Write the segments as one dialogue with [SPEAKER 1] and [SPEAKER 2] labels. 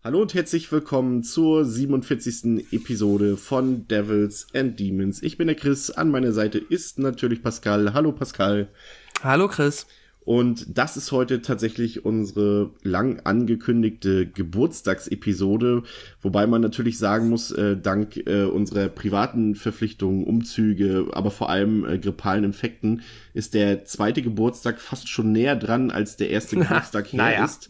[SPEAKER 1] Hallo und herzlich willkommen zur 47. Episode von Devils and Demons. Ich bin der Chris, an meiner Seite ist natürlich Pascal. Hallo Pascal.
[SPEAKER 2] Hallo Chris.
[SPEAKER 1] Und das ist heute tatsächlich unsere lang angekündigte Geburtstagsepisode, wobei man natürlich sagen muss, dank unserer privaten Verpflichtungen, Umzüge, aber vor allem grippalen Infekten, ist der zweite Geburtstag fast schon näher dran, als der erste Geburtstag her ist.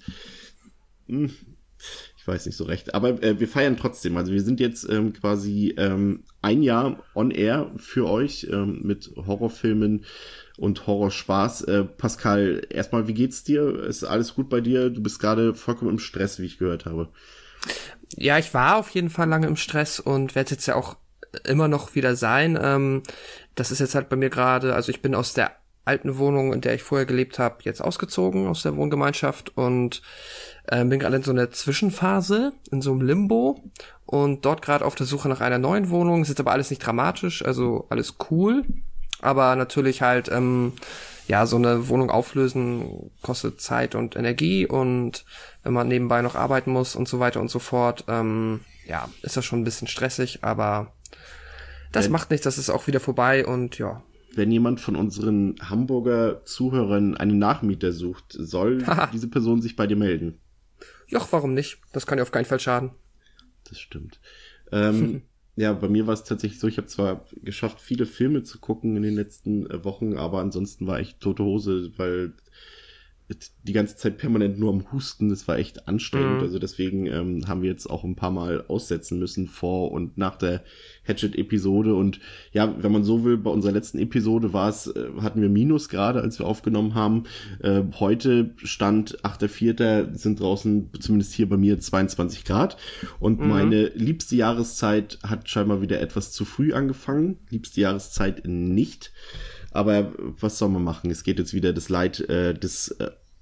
[SPEAKER 1] Ich weiß nicht so recht, aber wir feiern trotzdem. Also wir sind jetzt quasi ein Jahr on air für euch mit Horrorfilmen und Horrorspaß. Pascal, erstmal, wie geht's dir? Ist alles gut bei dir? Du bist gerade vollkommen im Stress, wie ich gehört habe.
[SPEAKER 2] Ja, ich war auf jeden Fall lange im Stress und werde jetzt ja auch immer noch wieder sein. Das ist jetzt halt bei mir gerade, also ich bin aus der alten Wohnung, in der ich vorher gelebt habe, jetzt ausgezogen aus der Wohngemeinschaft und bin gerade in so einer Zwischenphase, in so einem Limbo und dort gerade auf der Suche nach einer neuen Wohnung. Ist jetzt aber alles nicht dramatisch, also alles cool. Aber natürlich halt, so eine Wohnung auflösen kostet Zeit und Energie und wenn man nebenbei noch arbeiten muss und so weiter und so fort, ist das schon ein bisschen stressig, aber das macht nichts, das ist auch wieder vorbei und ja.
[SPEAKER 1] Wenn jemand von unseren Hamburger Zuhörern einen Nachmieter sucht, soll diese Person sich bei dir melden?
[SPEAKER 2] Joch, warum nicht? Das kann ja auf keinen Fall schaden.
[SPEAKER 1] Das stimmt. Ja, bei mir war es tatsächlich so, ich habe zwar geschafft, viele Filme zu gucken in den letzten Wochen, aber ansonsten war ich tote Hose, weil die ganze Zeit permanent nur am Husten, das war echt anstrengend, also deswegen haben wir jetzt auch ein paar Mal aussetzen müssen vor und nach der Hatchet-Episode und ja, wenn man so will, bei unserer letzten Episode hatten wir Minusgrade, als wir aufgenommen haben. Heute Stand 8.4. sind draußen, zumindest hier bei mir, 22 Grad und meine liebste Jahreszeit hat scheinbar wieder etwas zu früh angefangen, liebste Jahreszeit nicht. Aber was soll man machen? Es geht jetzt wieder das Leid des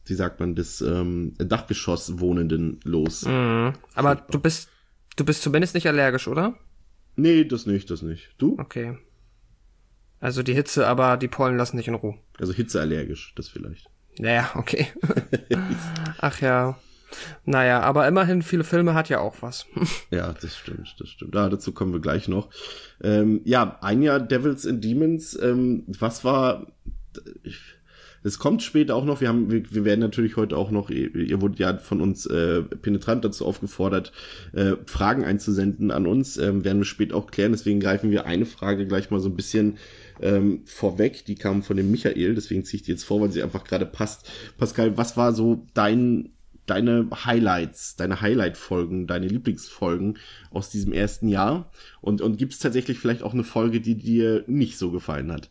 [SPEAKER 1] Dachgeschosswohnenden los.
[SPEAKER 2] Aber du bist zumindest nicht allergisch, oder?
[SPEAKER 1] Nee, das nicht. Du?
[SPEAKER 2] Okay. Also die Hitze, aber die Pollen lassen dich in Ruhe.
[SPEAKER 1] Also hitzeallergisch, das vielleicht.
[SPEAKER 2] Ja, okay. Ach ja. Naja, aber immerhin, viele Filme hat ja auch was.
[SPEAKER 1] Ja, das stimmt. Ja, dazu kommen wir gleich noch. Ein Jahr Devils and Demons. Was war... Es kommt später auch noch, wir werden natürlich heute auch noch, ihr wurdet ja von uns penetrant dazu aufgefordert, Fragen einzusenden an uns, werden wir später auch klären, deswegen greifen wir eine Frage gleich mal so ein bisschen vorweg, die kam von dem Michael, deswegen ziehe ich die jetzt vor, weil sie einfach gerade passt. Pascal, was war so deine Highlights, deine Highlight-Folgen, deine Lieblingsfolgen aus diesem ersten Jahr? Und gibt es tatsächlich vielleicht auch eine Folge, die dir nicht so gefallen hat?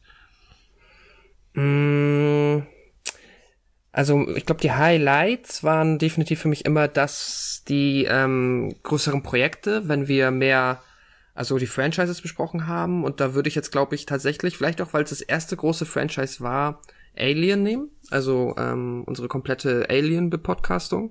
[SPEAKER 2] Also ich glaube, die Highlights waren definitiv für mich immer die größeren Projekte, wenn wir mehr, also die Franchises besprochen haben. Und da würde ich jetzt, glaube ich, tatsächlich, vielleicht auch, weil es das erste große Franchise war, Alien nehmen. Also unsere komplette Alien-Bepodcastung.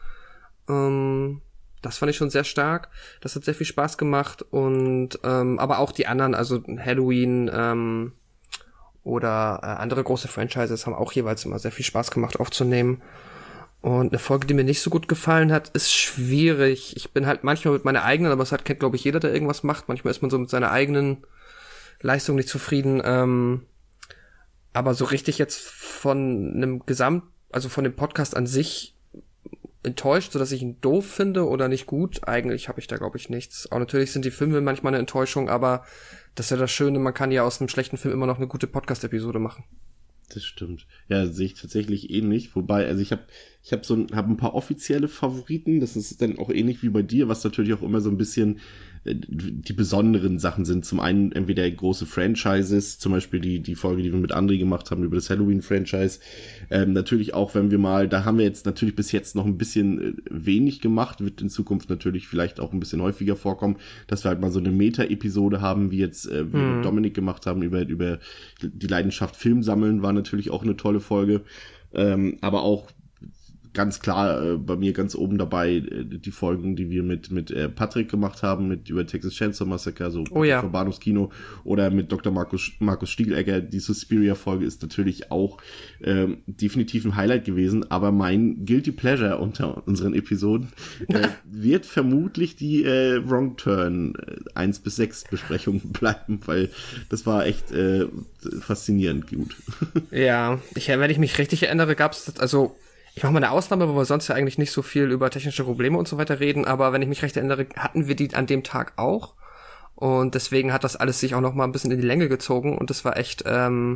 [SPEAKER 2] Das fand ich schon sehr stark. Das hat sehr viel Spaß gemacht. Und aber auch die anderen, also Halloween, oder andere große Franchises haben auch jeweils immer sehr viel Spaß gemacht aufzunehmen. Und eine Folge, die mir nicht so gut gefallen hat, ist schwierig. Ich bin halt manchmal mit meiner eigenen, aber es kennt, glaube ich, jeder, der irgendwas macht. Manchmal ist man so mit seiner eigenen Leistung nicht zufrieden. Aber so richtig jetzt von von dem Podcast an sich enttäuscht, sodass ich ihn doof finde oder nicht gut. Eigentlich habe ich da, glaube ich, nichts. Auch natürlich sind die Filme manchmal eine Enttäuschung, aber das ist ja das Schöne, man kann ja aus einem schlechten Film immer noch eine gute Podcast-Episode machen.
[SPEAKER 1] Das stimmt. Ja, sehe ich tatsächlich ähnlich. Wobei, also ich habe ein paar offizielle Favoriten. Das ist dann auch ähnlich wie bei dir, was natürlich auch immer so ein bisschen die besonderen Sachen sind. Zum einen entweder große Franchises, zum Beispiel die Folge, die wir mit André gemacht haben über das Halloween-Franchise. Natürlich auch, wenn wir mal, da haben wir jetzt natürlich bis jetzt noch ein bisschen wenig gemacht, wird in Zukunft natürlich vielleicht auch ein bisschen häufiger vorkommen, dass wir halt mal so eine Meta-Episode haben, wie jetzt wir mit Dominik gemacht haben über die Leidenschaft Film sammeln, war natürlich auch eine tolle Folge. Aber auch ganz klar bei mir ganz oben dabei die Folgen, die wir mit Patrick gemacht haben, über Texas Chainsaw Massacre, so vom Bahnhofskino, oder mit Dr. Markus Stiegelegger. Die Suspiria-Folge ist natürlich auch definitiv ein Highlight gewesen, aber mein Guilty Pleasure unter unseren Episoden wird vermutlich die Wrong Turn 1-6 Besprechung bleiben, weil das war echt faszinierend gut.
[SPEAKER 2] Ja, wenn ich mich richtig erinnere, gab's das, also ich mache mal eine Ausnahme, weil wir sonst ja eigentlich nicht so viel über technische Probleme und so weiter reden, aber wenn ich mich recht erinnere, hatten wir die an dem Tag auch, und deswegen hat das alles sich auch noch mal ein bisschen in die Länge gezogen, und das war echt,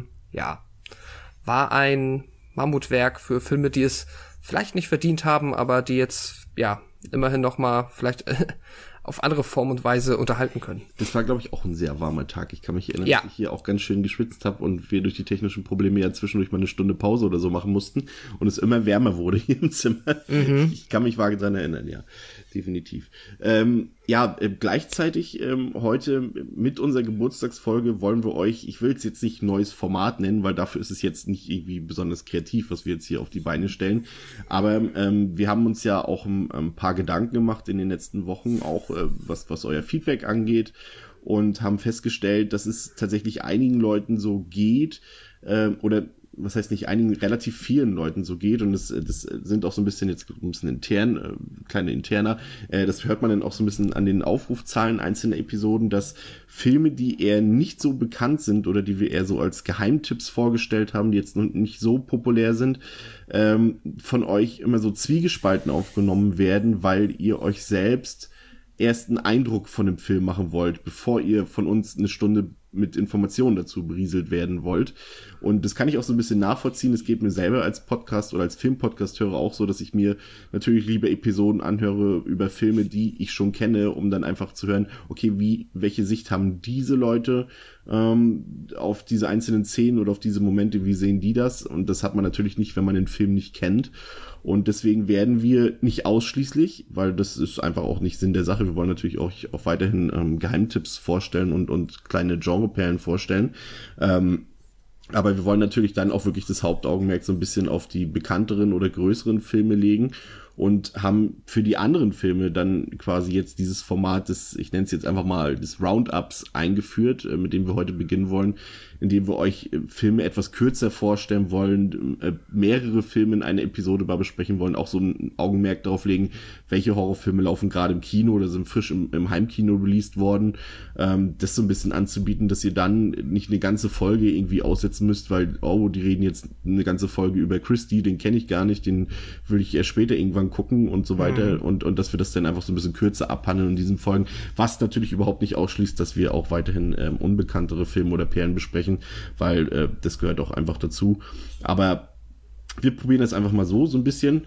[SPEAKER 2] war ein Mammutwerk für Filme, die es vielleicht nicht verdient haben, aber die jetzt, immerhin noch mal vielleicht auf andere Form und Weise unterhalten können.
[SPEAKER 1] Das war, glaube ich, auch ein sehr warmer Tag. Ich kann mich erinnern, dass ich hier auch ganz schön geschwitzt habe und wir durch die technischen Probleme ja zwischendurch mal eine Stunde Pause oder so machen mussten und es immer wärmer wurde hier im Zimmer. Ich kann mich vage dran erinnern, ja, definitiv. Gleichzeitig heute mit unserer Geburtstagsfolge wollen wir euch, ich will es jetzt nicht neues Format nennen, weil dafür ist es jetzt nicht irgendwie besonders kreativ, was wir jetzt hier auf die Beine stellen, aber wir haben uns ja auch ein paar Gedanken gemacht in den letzten Wochen, auch was euer Feedback angeht, und haben festgestellt, dass es tatsächlich einigen Leuten so geht, oder was heißt nicht einigen, relativ vielen Leuten so geht, und das sind auch so ein bisschen jetzt ein bisschen intern, kleine Interner, das hört man dann auch so ein bisschen an den Aufrufzahlen einzelner Episoden, dass Filme, die eher nicht so bekannt sind oder die wir eher so als Geheimtipps vorgestellt haben, die jetzt noch nicht so populär sind, von euch immer so zwiegespalten aufgenommen werden, weil ihr euch selbst erst einen Eindruck von dem Film machen wollt, bevor ihr von uns eine Stunde mit Informationen dazu berieselt werden wollt. Und das kann ich auch so ein bisschen nachvollziehen. Es geht mir selber als Podcast oder als Filmpodcast-Hörer auch so, dass ich mir natürlich lieber Episoden anhöre über Filme, die ich schon kenne, um dann einfach zu hören, okay, welche Sicht haben diese Leute auf diese einzelnen Szenen oder auf diese Momente, wie sehen die das? Und das hat man natürlich nicht, wenn man den Film nicht kennt. Und deswegen werden wir nicht ausschließlich, weil das ist einfach auch nicht Sinn der Sache. Wir wollen natürlich auch weiterhin Geheimtipps vorstellen und kleine Genreperlen vorstellen. Aber wir wollen natürlich dann auch wirklich das Hauptaugenmerk so ein bisschen auf die bekannteren oder größeren Filme legen und haben für die anderen Filme dann quasi jetzt dieses Format ich nenne es jetzt einfach mal des Roundups eingeführt, mit dem wir heute beginnen wollen, indem wir euch Filme etwas kürzer vorstellen wollen, mehrere Filme in einer Episode mal besprechen wollen, auch so ein Augenmerk darauf legen, welche Horrorfilme laufen gerade im Kino oder sind frisch im Heimkino released worden, das so ein bisschen anzubieten, dass ihr dann nicht eine ganze Folge irgendwie aussetzen müsst, weil, die reden jetzt eine ganze Folge über Christie, den kenne ich gar nicht, den will ich erst später irgendwann gucken und so weiter, und dass wir das dann einfach so ein bisschen kürzer abhandeln in diesen Folgen, was natürlich überhaupt nicht ausschließt, dass wir auch weiterhin unbekanntere Filme oder Perlen besprechen, weil das gehört auch einfach dazu. Aber wir probieren das einfach mal so ein bisschen.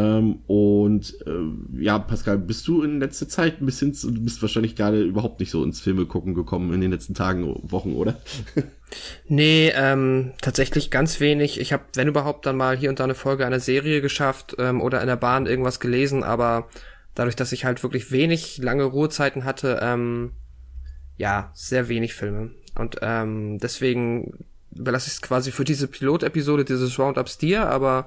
[SPEAKER 1] Pascal, bist du in letzter Zeit du bist wahrscheinlich gerade überhaupt nicht so ins Filme gucken gekommen in den letzten Tagen, Wochen, oder?
[SPEAKER 2] Nee, tatsächlich ganz wenig. Ich habe, wenn überhaupt, dann mal hier und da eine Folge einer Serie geschafft oder in der Bahn irgendwas gelesen, aber dadurch, dass ich halt wirklich wenig lange Ruhezeiten hatte, sehr wenig Filme. Und deswegen überlasse ich es quasi für diese Pilotepisode, dieses Roundups dir, aber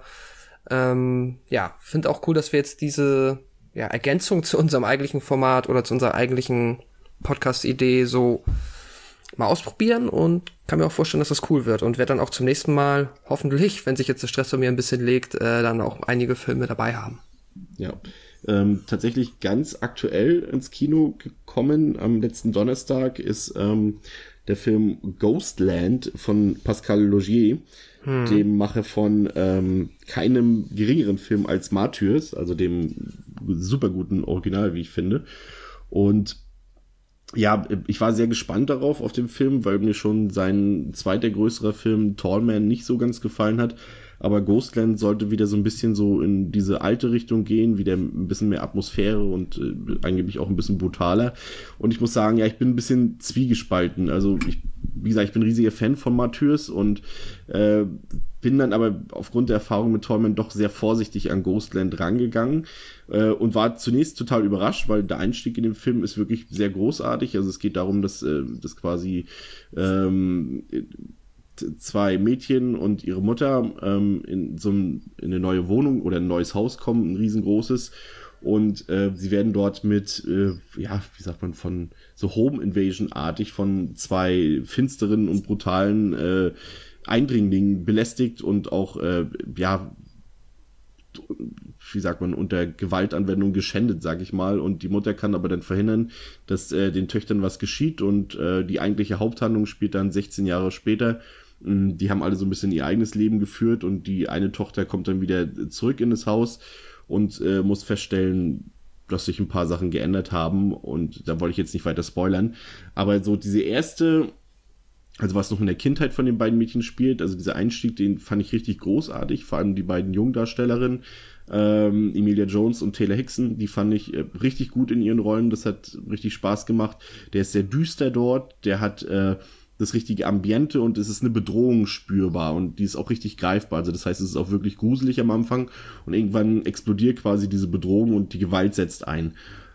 [SPEAKER 2] finde auch cool, dass wir jetzt diese Ergänzung zu unserem eigentlichen Format oder zu unserer eigentlichen Podcast-Idee so mal ausprobieren, und kann mir auch vorstellen, dass das cool wird, und werde dann auch zum nächsten Mal hoffentlich, wenn sich jetzt der Stress bei mir ein bisschen legt, dann auch einige Filme dabei haben.
[SPEAKER 1] Ja, tatsächlich ganz aktuell ins Kino gekommen am letzten Donnerstag ist der Film Ghostland von Pascal Laugier, dem Macher von keinem geringeren Film als Martyrs, also dem super guten Original, wie ich finde. Und ja, ich war sehr gespannt darauf, auf den Film, weil mir schon sein zweiter größerer Film Tall Man nicht so ganz gefallen hat. Aber Ghostland sollte wieder so ein bisschen so in diese alte Richtung gehen, wieder ein bisschen mehr Atmosphäre und angeblich auch ein bisschen brutaler. Und ich muss sagen, ich bin ein bisschen zwiegespalten. Also wie gesagt, ich bin ein riesiger Fan von Martyrs und bin dann aber aufgrund der Erfahrung mit Tallman doch sehr vorsichtig an Ghostland rangegangen und war zunächst total überrascht, weil der Einstieg in den Film ist wirklich sehr großartig. Also es geht darum, dass quasi zwei Mädchen und ihre Mutter in eine neue Wohnung oder ein neues Haus kommen, ein riesengroßes. Und sie werden dort mit, wie sagt man, von so Home Invasion-artig von zwei finsteren und brutalen Eindringlingen belästigt und auch, wie sagt man, unter Gewaltanwendung geschändet, sag ich mal. Und die Mutter kann aber dann verhindern, dass den Töchtern was geschieht. Und die eigentliche Haupthandlung spielt dann 16 Jahre später. Die haben alle so ein bisschen ihr eigenes Leben geführt und die eine Tochter kommt dann wieder zurück in das Haus und muss feststellen, dass sich ein paar Sachen geändert haben. Und da wollte ich jetzt nicht weiter spoilern. Aber so diese erste, also was noch in der Kindheit von den beiden Mädchen spielt, also dieser Einstieg, den fand ich richtig großartig, vor allem die beiden Jungdarstellerinnen, Emilia Jones und Taylor Hickson, die fand ich richtig gut in ihren Rollen, das hat richtig Spaß gemacht. Der ist sehr düster dort, der hat das richtige Ambiente und es ist eine Bedrohung spürbar und die ist auch richtig greifbar, also das heißt, es ist auch wirklich gruselig am Anfang und irgendwann explodiert quasi diese Bedrohung und die Gewalt setzt ein.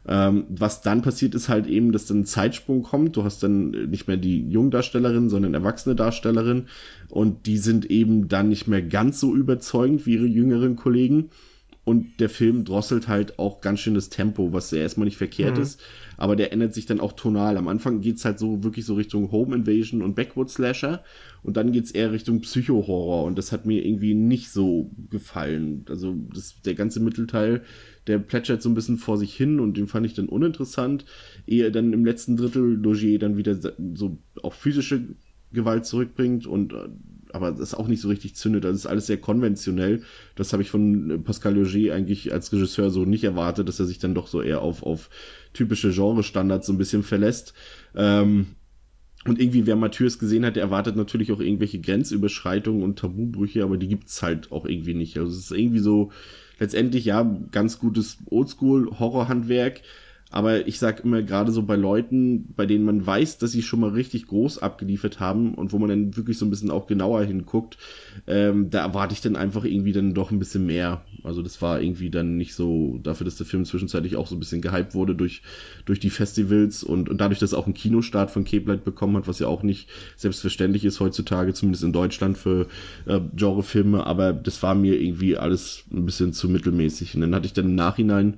[SPEAKER 1] Was dann passiert, ist halt eben, dass dann ein Zeitsprung kommt. Du hast dann nicht mehr die Jungdarstellerin, sondern erwachsene Darstellerin. Und die sind eben dann nicht mehr ganz so überzeugend wie ihre jüngeren Kollegen. Und der Film drosselt halt auch ganz schön das Tempo, was ja erstmal nicht verkehrt ist. Aber der ändert sich dann auch tonal. Am Anfang geht's halt so wirklich so Richtung Home Invasion und Backwoods Slasher. Und dann geht's eher Richtung Psycho-Horror. Und das hat mir irgendwie nicht so gefallen. Also der ganze Mittelteil, der plätschert so ein bisschen vor sich hin und den fand ich dann uninteressant. Ehe dann im letzten Drittel Laugier dann wieder so auch physische Gewalt zurückbringt und aber das auch nicht so richtig zündet. Also das ist alles sehr konventionell. Das habe ich von Pascal Laugier eigentlich als Regisseur so nicht erwartet, dass er sich dann doch so eher auf typische Genre-Standards so ein bisschen verlässt. Und irgendwie, wer Mathieu gesehen hat, der erwartet natürlich auch irgendwelche Grenzüberschreitungen und Tabubrüche, aber die gibt's halt auch irgendwie nicht. Also es ist irgendwie so letztendlich ja ganz gutes Oldschool-Horrorhandwerk. Aber ich sag immer, gerade so bei Leuten, bei denen man weiß, dass sie schon mal richtig groß abgeliefert haben und wo man dann wirklich so ein bisschen auch genauer hinguckt, da erwarte ich dann einfach irgendwie dann doch ein bisschen mehr. Also das war irgendwie dann nicht so, dafür, dass der Film zwischenzeitlich auch so ein bisschen gehypt wurde durch die Festivals und dadurch, dass er auch einen Kinostart von Cape Light bekommen hat, was ja auch nicht selbstverständlich ist heutzutage, zumindest in Deutschland für Genrefilme, aber das war mir irgendwie alles ein bisschen zu mittelmäßig. Und dann hatte ich dann im Nachhinein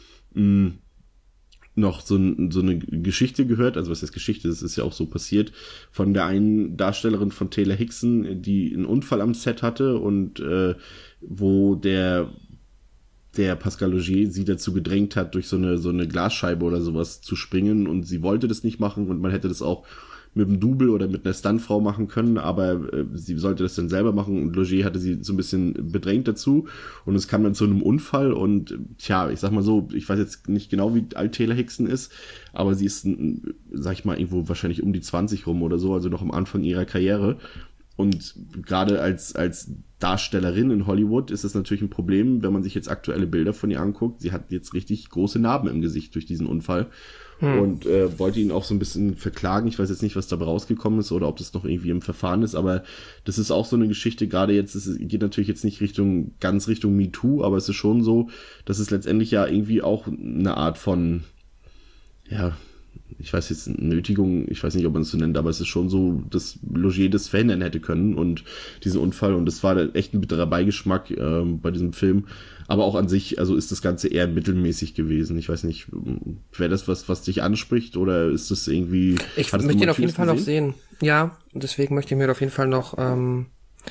[SPEAKER 1] noch so eine Geschichte gehört, also was ist Geschichte, das ist ja auch so passiert, von der einen Darstellerin von Taylor Hickson, die einen Unfall am Set hatte und wo der Pascal Laugier sie dazu gedrängt hat, durch so eine Glasscheibe oder sowas zu springen und sie wollte das nicht machen und man hätte das auch mit einem Double oder mit einer Stuntfrau machen können, aber sie sollte das dann selber machen und Laugier hatte sie so ein bisschen bedrängt dazu und es kam dann zu einem Unfall und tja, ich sag mal so, ich weiß jetzt nicht genau, wie alt Taylor Hickson ist, aber sie ist, sag ich mal, irgendwo wahrscheinlich um die 20 rum oder so, also noch am Anfang ihrer Karriere und gerade als Darstellerin in Hollywood ist es natürlich ein Problem, wenn man sich jetzt aktuelle Bilder von ihr anguckt, sie hat jetzt richtig große Narben im Gesicht durch diesen Unfall. Und wollte ihn auch so ein bisschen verklagen. Ich weiß jetzt nicht, was dabei rausgekommen ist oder ob das noch irgendwie im Verfahren ist, aber das ist auch so eine Geschichte, gerade jetzt, es geht natürlich jetzt nicht ganz Richtung MeToo, aber es ist schon so, dass es letztendlich ja irgendwie auch eine Art von, ja, ich weiß jetzt, Nötigung, ich weiß nicht, ob man es so nennt, aber es ist schon so, dass Laugier das verhindern hätte können und diesen Unfall und das war echt ein bitterer Beigeschmack bei diesem Film. Aber auch an sich, also ist das Ganze eher mittelmäßig gewesen. Ich weiß nicht, wäre das was dich anspricht oder ist das irgendwie...
[SPEAKER 2] Ich möchte ihn auf jeden Fall noch sehen. Ja, deswegen möchte ich mir auf jeden Fall noch den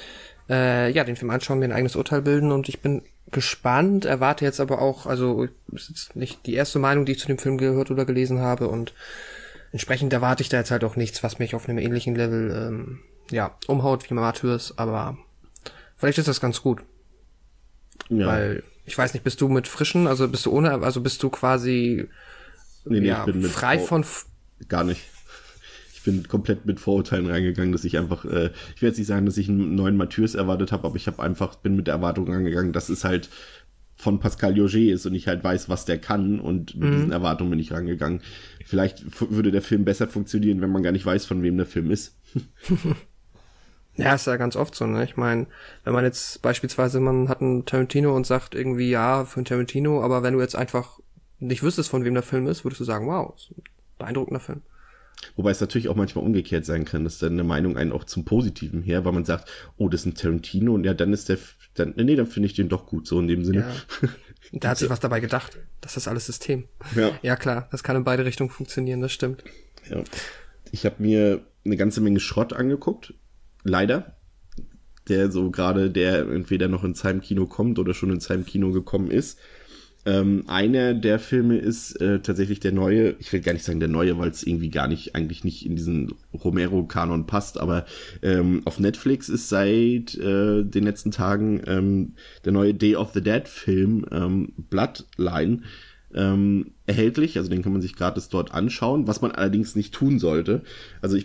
[SPEAKER 2] Film anschauen, mir ein eigenes Urteil bilden und ich bin gespannt, erwarte jetzt aber auch, also ist jetzt nicht die erste Meinung, die ich zu dem Film gehört oder gelesen habe und entsprechend erwarte ich da jetzt halt auch nichts, was mich auf einem ähnlichen Level umhaut wie Mathieu, aber vielleicht ist das ganz gut. Ja. Weil, ich weiß nicht, bist du mit frischen, also bist du quasi
[SPEAKER 1] nee, ich bin
[SPEAKER 2] frei von...
[SPEAKER 1] Gar nicht. Ich bin komplett mit Vorurteilen reingegangen, dass ich einfach, ich werde jetzt nicht sagen, dass ich einen neuen Mathieu erwartet habe, aber ich bin mit der Erwartung rangegangen, dass es halt von Pascal Laugier ist und ich halt weiß, was der kann und mit diesen Erwartungen bin ich rangegangen. Vielleicht würde der Film besser funktionieren, wenn man gar nicht weiß, von wem der Film ist.
[SPEAKER 2] Ja, ist ja ganz oft so, ne? Ich meine, wenn man jetzt beispielsweise, man hat einen Tarantino und sagt irgendwie, ja, für einen Tarantino, aber wenn du jetzt einfach nicht wüsstest, von wem der Film ist, würdest du sagen, wow, ist ein beeindruckender Film.
[SPEAKER 1] Wobei es natürlich auch manchmal umgekehrt sein kann, dass deine Meinung einen auch zum Positiven her, weil man sagt, oh, das ist ein Tarantino und ja, dann ist dann finde ich den doch gut, so in dem Sinne.
[SPEAKER 2] Ja. Da hat sich was dabei gedacht. Das ist alles System. Ja, klar, das kann in beide Richtungen funktionieren, das stimmt.
[SPEAKER 1] Ja. Ich habe mir eine ganze Menge Schrott angeguckt, leider. Der entweder noch ins Heimkino kommt oder schon ins Heimkino gekommen ist. Einer der Filme ist tatsächlich der neue, ich will gar nicht sagen der neue, weil es irgendwie eigentlich nicht in diesen Romero-Kanon passt, aber auf Netflix ist seit den letzten Tagen der neue Day of the Dead Film Bloodline erhältlich, also den kann man sich gratis dort anschauen, was man allerdings nicht tun sollte. Also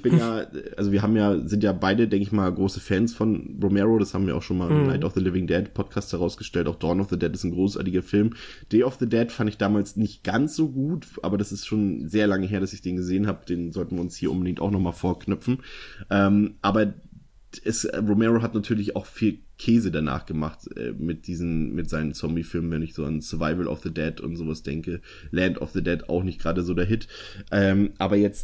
[SPEAKER 1] sind ja beide, denke ich mal, große Fans von Romero, das haben wir auch schon mal im Night of the Living Dead Podcast herausgestellt, auch Dawn of the Dead ist ein großartiger Film. Day of the Dead fand ich damals nicht ganz so gut, aber das ist schon sehr lange her, dass ich den gesehen habe, den sollten wir uns hier unbedingt auch nochmal vorknüpfen. Aber Romero hat natürlich auch viel Käse danach gemacht mit seinen Zombie-Filmen, wenn ich so an Survival of the Dead und sowas denke. Land of the Dead auch nicht gerade so der Hit. Aber jetzt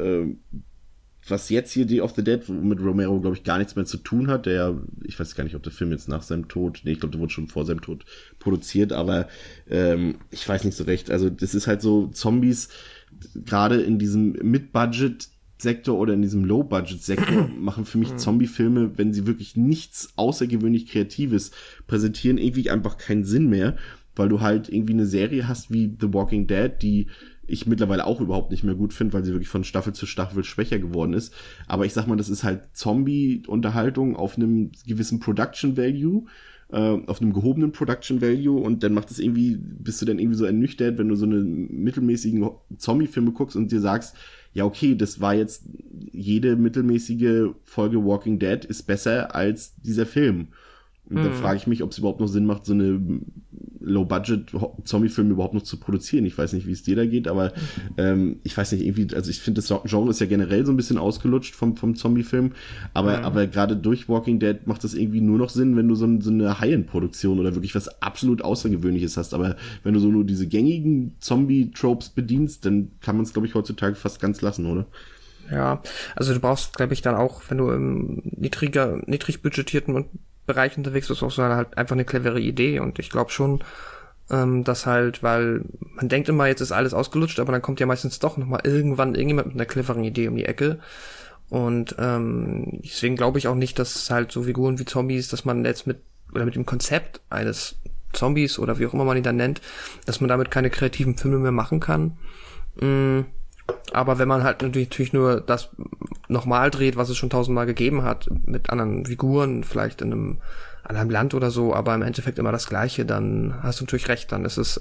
[SPEAKER 1] was jetzt hier Day of the Dead mit Romero, glaube ich, gar nichts mehr zu tun hat, ich weiß gar nicht, ob der Film jetzt nach seinem Tod, ich glaube, der wurde schon vor seinem Tod produziert, aber ich weiß nicht so recht. Also das ist halt so Zombies, gerade in diesem Mid-Budget Sektor oder in diesem Low-Budget-Sektor machen für mich Zombie-Filme, wenn sie wirklich nichts außergewöhnlich Kreatives präsentieren, irgendwie einfach keinen Sinn mehr, weil du halt irgendwie eine Serie hast wie The Walking Dead, die ich mittlerweile auch überhaupt nicht mehr gut finde, weil sie wirklich von Staffel zu Staffel schwächer geworden ist. Aber ich sag mal, das ist halt Zombie-Unterhaltung auf einem gewissen Production-Value, auf einem gehobenen Production Value und dann bist du dann irgendwie so ernüchtert, wenn du so eine mittelmäßigen Zombie-Filme guckst und dir sagst, ja okay, das war jetzt jede mittelmäßige Folge Walking Dead ist besser als dieser Film. Und dann frage ich mich, ob es überhaupt noch Sinn macht, so eine Low-Budget-Zombie-Filme überhaupt noch zu produzieren. Ich weiß nicht, wie es dir da geht, aber ich weiß nicht, irgendwie, also ich finde, das Genre ist ja generell so ein bisschen ausgelutscht vom Zombie-Film, aber gerade durch Walking Dead macht das irgendwie nur noch Sinn, wenn du so eine High-End-Produktion oder wirklich was absolut Außergewöhnliches hast. Aber wenn du so nur diese gängigen Zombie-Tropes bedienst, dann kann man es, glaube ich, heutzutage fast ganz lassen, oder?
[SPEAKER 2] Ja, also du brauchst, glaube ich, dann auch, wenn du im niedrig budgetierten Bereich unterwegs bist, auch so halt einfach eine clevere Idee und ich glaube schon, dass halt, weil man denkt immer, jetzt ist alles ausgelutscht, aber dann kommt ja meistens doch nochmal irgendjemand mit einer cleveren Idee um die Ecke und deswegen glaube ich auch nicht, dass halt so Figuren wie Zombies, dass man jetzt mit dem Konzept eines Zombies oder wie auch immer man ihn dann nennt, dass man damit keine kreativen Filme mehr machen kann. Aber wenn man halt natürlich nur das nochmal dreht, was es schon 1000-mal gegeben hat, mit anderen Figuren, vielleicht in einem anderen Land oder so, aber im Endeffekt immer das Gleiche, dann hast du natürlich recht, dann ist es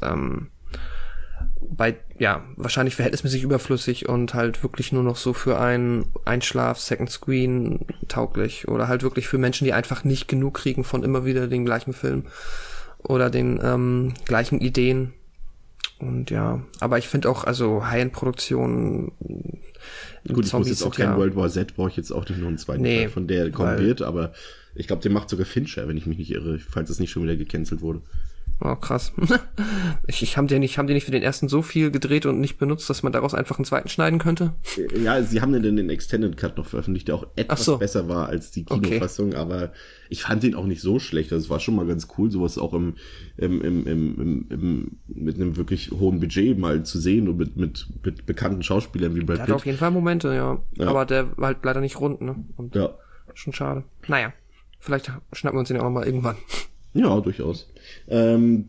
[SPEAKER 2] wahrscheinlich verhältnismäßig überflüssig und halt wirklich nur noch so für einen Einschlaf, Second Screen tauglich oder halt wirklich für Menschen, die einfach nicht genug kriegen von immer wieder den gleichen Film oder den gleichen Ideen. Und ja, aber ich finde auch, also High-End-Produktionen
[SPEAKER 1] gut, ich muss jetzt auch kein World War Z, brauche ich jetzt auch nicht nur einen zweiten Teil von der kommen wird, aber ich glaube, den macht sogar Fincher, wenn ich mich nicht irre, falls es nicht schon wieder gecancelt wurde.
[SPEAKER 2] Oh, krass. Haben die nicht für den ersten so viel gedreht und nicht benutzt, dass man daraus einfach einen zweiten schneiden könnte?
[SPEAKER 1] Ja, sie haben den Extended Cut noch veröffentlicht, der auch etwas besser war als die Kinofassung, aber ich fand den auch nicht so schlecht. Also es war schon mal ganz cool, sowas auch mit einem wirklich hohen Budget mal zu sehen und mit bekannten Schauspielern wie Brad Pitt.
[SPEAKER 2] Der hat auf jeden Fall Momente, ja. Aber der war halt leider nicht rund, ne? Und
[SPEAKER 1] ja.
[SPEAKER 2] Schon schade. Naja, vielleicht schnappen wir uns den auch noch mal irgendwann.
[SPEAKER 1] Ja, durchaus. Ein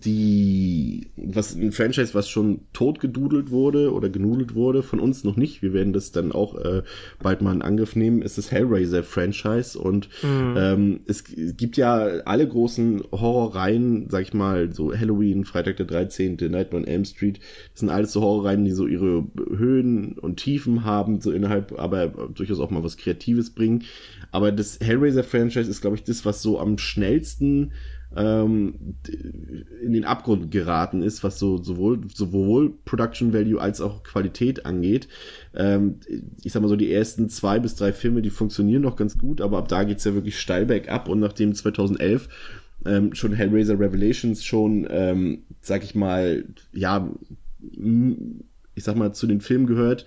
[SPEAKER 1] Franchise, was schon totgedudelt wurde oder genudelt wurde, von uns noch nicht. Wir werden das dann auch bald mal in Angriff nehmen, ist das Hellraiser-Franchise. Und es gibt ja alle großen Horrorreihen, sag ich mal, so Halloween, Freitag der 13., Nightmare on Elm Street. Das sind alles so Horrorreihen, die so ihre Höhen und Tiefen haben, so innerhalb, aber durchaus auch mal was Kreatives bringen. Aber das Hellraiser-Franchise ist, glaube ich, das, was so am schnellsten in den Abgrund geraten ist, was so sowohl Production Value als auch Qualität angeht. Ich sag mal so, die ersten 2 bis 3 Filme, die funktionieren noch ganz gut, aber ab da geht's ja wirklich steil bergab und nachdem 2011 schon Hellraiser Revelations schon, sag ich mal, ja, ich sag mal, zu den Filmen gehört,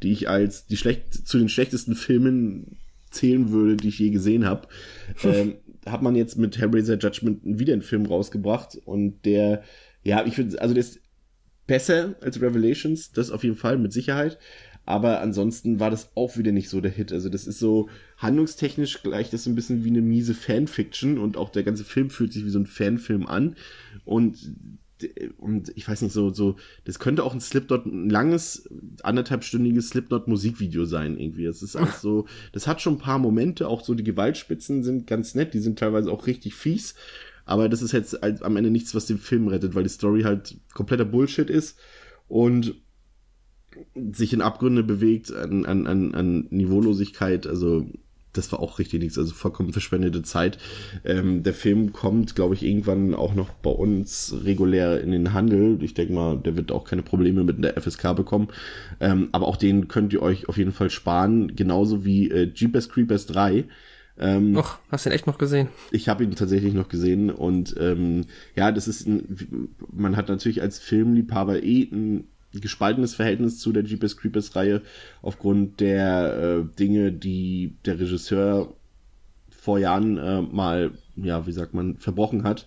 [SPEAKER 1] die ich als zu den schlechtesten Filmen zählen würde, die ich je gesehen habe, hat man jetzt mit Hellraiser Judgment wieder einen Film rausgebracht und der, ja, ich finde, also der ist besser als Revelations, das auf jeden Fall, mit Sicherheit. Aber ansonsten war das auch wieder nicht so der Hit. Also das ist so handlungstechnisch gleich das so ein bisschen wie eine miese Fanfiction und auch der ganze Film fühlt sich wie so ein Fanfilm an. Und ich weiß nicht, so, das könnte auch ein langes, 1,5-stündiges Slipknot-Musikvideo sein irgendwie. Es ist alles so, das hat schon ein paar Momente, auch so die Gewaltspitzen sind ganz nett, die sind teilweise auch richtig fies. Aber das ist jetzt halt am Ende nichts, was den Film rettet, weil die Story halt kompletter Bullshit ist und sich in Abgründe bewegt an Niveaulosigkeit. Also das war auch richtig nichts, also vollkommen verschwendete Zeit. Der Film kommt, glaube ich, irgendwann auch noch bei uns regulär in den Handel. Ich denke mal, der wird auch keine Probleme mit der FSK bekommen. Aber auch den könnt ihr euch auf jeden Fall sparen, genauso wie Jeepers Creepers 3.
[SPEAKER 2] Hast du ihn echt noch gesehen?
[SPEAKER 1] Ich habe ihn tatsächlich noch gesehen und ja, das ist man hat natürlich als Filmliebhaber ein gespaltenes Verhältnis zu der Jeepers Creepers Reihe aufgrund der Dinge, die der Regisseur vor Jahren mal, ja, wie sagt man, verbrochen hat.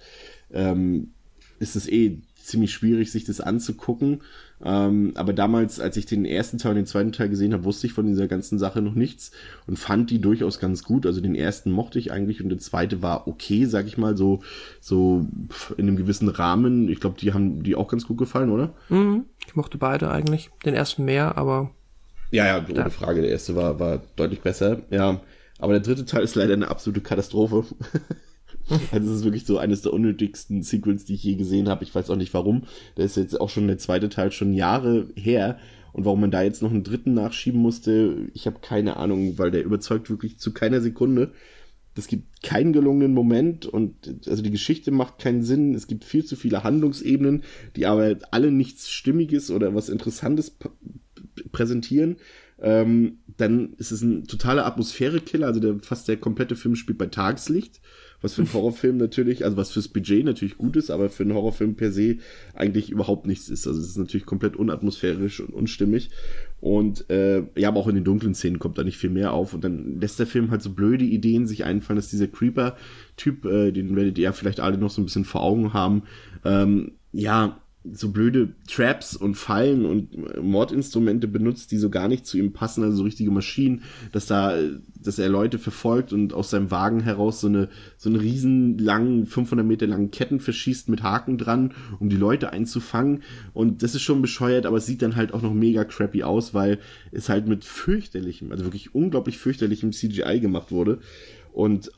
[SPEAKER 1] Ist es ziemlich schwierig, sich das anzugucken. Aber damals, als ich den ersten Teil und den zweiten Teil gesehen habe, wusste ich von dieser ganzen Sache noch nichts und fand die durchaus ganz gut. Also den ersten mochte ich eigentlich und der zweite war okay, sag ich mal, so in einem gewissen Rahmen. Ich glaube, die haben die auch ganz gut gefallen, oder?
[SPEAKER 2] Ich mochte beide eigentlich. Den ersten mehr, aber...
[SPEAKER 1] Ja, ohne Frage. Der erste war deutlich besser. Ja, aber der dritte Teil ist leider eine absolute Katastrophe. Also es ist wirklich so eines der unnötigsten Sequels, die ich je gesehen habe. Ich weiß auch nicht warum. Da ist jetzt auch schon der zweite Teil schon Jahre her. Und warum man da jetzt noch einen dritten nachschieben musste, ich habe keine Ahnung, weil der überzeugt wirklich zu keiner Sekunde. Es gibt keinen gelungenen Moment und also die Geschichte macht keinen Sinn. Es gibt viel zu viele Handlungsebenen, die aber alle nichts Stimmiges oder was Interessantes präsentieren. Dann ist es ein totaler Atmosphärekiller. Also fast der komplette Film spielt bei Tageslicht. Was für einen Horrorfilm natürlich, also was fürs Budget natürlich gut ist, aber für einen Horrorfilm per se eigentlich überhaupt nichts ist. Also es ist natürlich komplett unatmosphärisch und unstimmig. Und ja, aber auch in den dunklen Szenen kommt da nicht viel mehr auf. Und dann lässt der Film halt so blöde Ideen sich einfallen, dass dieser Creeper-Typ, den werdet ihr ja vielleicht alle noch so ein bisschen vor Augen haben, ja, so blöde Traps und Fallen und Mordinstrumente benutzt, die so gar nicht zu ihm passen, also so richtige Maschinen, dass er Leute verfolgt und aus seinem Wagen heraus so eine riesen langen, 500 Meter langen Ketten verschießt mit Haken dran, um die Leute einzufangen. Und das ist schon bescheuert, aber es sieht dann halt auch noch mega crappy aus, weil es halt mit fürchterlichem, also wirklich unglaublich fürchterlichem CGI gemacht wurde. Und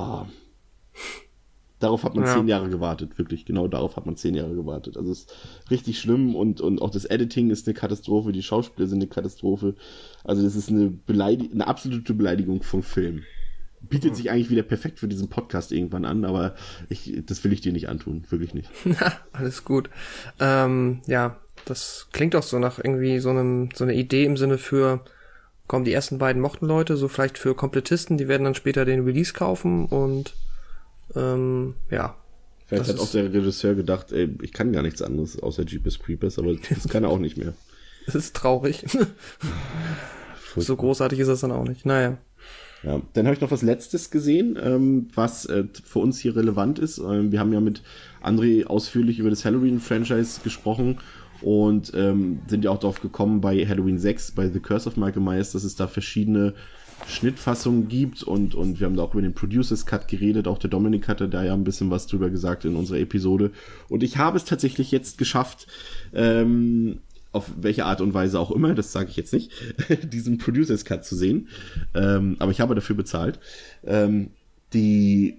[SPEAKER 1] darauf hat man 10 Jahre gewartet, wirklich, genau darauf hat man 10 Jahre gewartet. Also es ist richtig schlimm und auch das Editing ist eine Katastrophe, die Schauspieler sind eine Katastrophe. Also das ist eine absolute Beleidigung vom Film. Bietet sich eigentlich wieder perfekt für diesen Podcast irgendwann an, aber das will ich dir nicht antun, wirklich nicht.
[SPEAKER 2] Alles gut. Ja, das klingt auch so nach irgendwie so eine Idee im Sinne für, komm, die ersten beiden mochten Leute, so vielleicht für Komplettisten, die werden dann später den Release kaufen und ja.
[SPEAKER 1] Vielleicht hat auch der Regisseur gedacht, ey, ich kann gar nichts anderes außer Jeepers Creepers, aber das kann er auch nicht mehr.
[SPEAKER 2] Das ist traurig. So großartig ist das dann auch nicht. Naja.
[SPEAKER 1] Ja, dann habe ich noch was Letztes gesehen, was für uns hier relevant ist. Wir haben ja mit André ausführlich über das Halloween-Franchise gesprochen und sind ja auch darauf gekommen bei Halloween 6, bei The Curse of Michael Myers, dass es da verschiedene Schnittfassungen gibt und wir haben da auch über den Producers Cut geredet, auch der Dominik hatte da ja ein bisschen was drüber gesagt in unserer Episode und ich habe es tatsächlich jetzt geschafft, auf welche Art und Weise auch immer, das sage ich jetzt nicht, diesen Producers Cut zu sehen, aber ich habe dafür bezahlt. Ich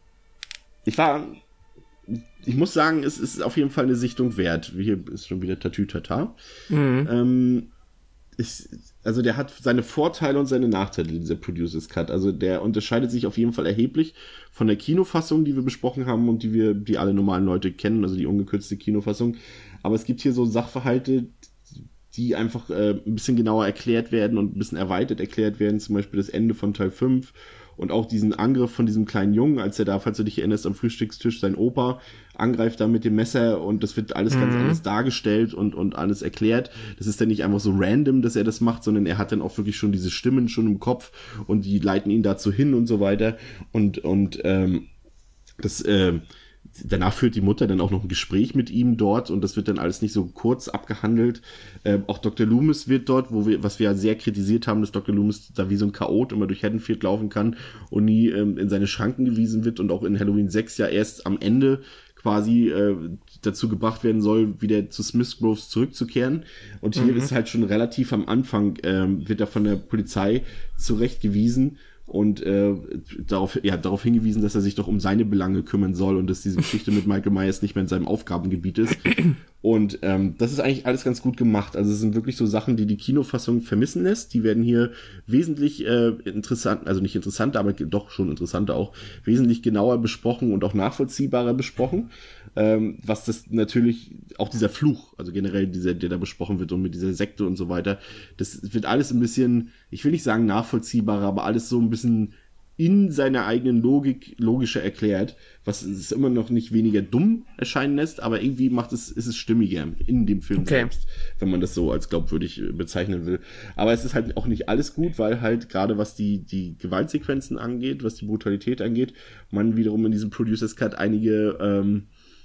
[SPEAKER 1] muss sagen, es ist auf jeden Fall eine Sichtung wert. Hier ist schon wieder Tatütata. Also der hat seine Vorteile und seine Nachteile, dieser Producers Cut. Also der unterscheidet sich auf jeden Fall erheblich von der Kinofassung, die wir besprochen haben und die alle normalen Leute kennen, also die ungekürzte Kinofassung. Aber es gibt hier so Sachverhalte, die einfach ein bisschen genauer erklärt werden und ein bisschen erweitert erklärt werden, zum Beispiel das Ende von Teil 5 und auch diesen Angriff von diesem kleinen Jungen, als er da, falls du dich erinnerst, am Frühstückstisch seinen Opa angreift da mit dem Messer und das wird alles ganz anders dargestellt und alles erklärt. Das ist dann nicht einfach so random, dass er das macht, sondern er hat dann auch wirklich schon diese Stimmen schon im Kopf und die leiten ihn dazu hin und so weiter und danach führt die Mutter dann auch noch ein Gespräch mit ihm dort und das wird dann alles nicht so kurz abgehandelt. Auch Dr. Loomis wird dort, was wir ja sehr kritisiert haben, dass Dr. Loomis da wie so ein Chaot immer durch Haddonfield laufen kann und nie in seine Schranken gewiesen wird und auch in Halloween 6 ja erst am Ende quasi dazu gebracht werden soll, wieder zu Smith Groves zurückzukehren. Und hier ist halt schon relativ am Anfang, wird er von der Polizei zurechtgewiesen und darauf hingewiesen, dass er sich doch um seine Belange kümmern soll und dass diese Geschichte mit Michael Myers nicht mehr in seinem Aufgabengebiet ist. Und das ist eigentlich alles ganz gut gemacht. Also es sind wirklich so Sachen, die Kinofassung vermissen lässt. Die werden hier wesentlich interessant, also nicht interessanter, aber doch schon interessanter auch, wesentlich genauer besprochen und auch nachvollziehbarer besprochen. Was das natürlich, auch dieser Fluch, also generell der da besprochen wird und mit dieser Sekte und so weiter, das wird alles ein bisschen, ich will nicht sagen nachvollziehbarer, aber alles so ein bisschen in seiner eigenen logischer erklärt, was es immer noch nicht weniger dumm erscheinen lässt, aber irgendwie ist es stimmiger in dem Film selbst, wenn man das so als glaubwürdig bezeichnen will. Aber es ist halt auch nicht alles gut, weil halt gerade was die Gewaltsequenzen angeht, was die Brutalität angeht, man wiederum in diesem Producers Cut einige,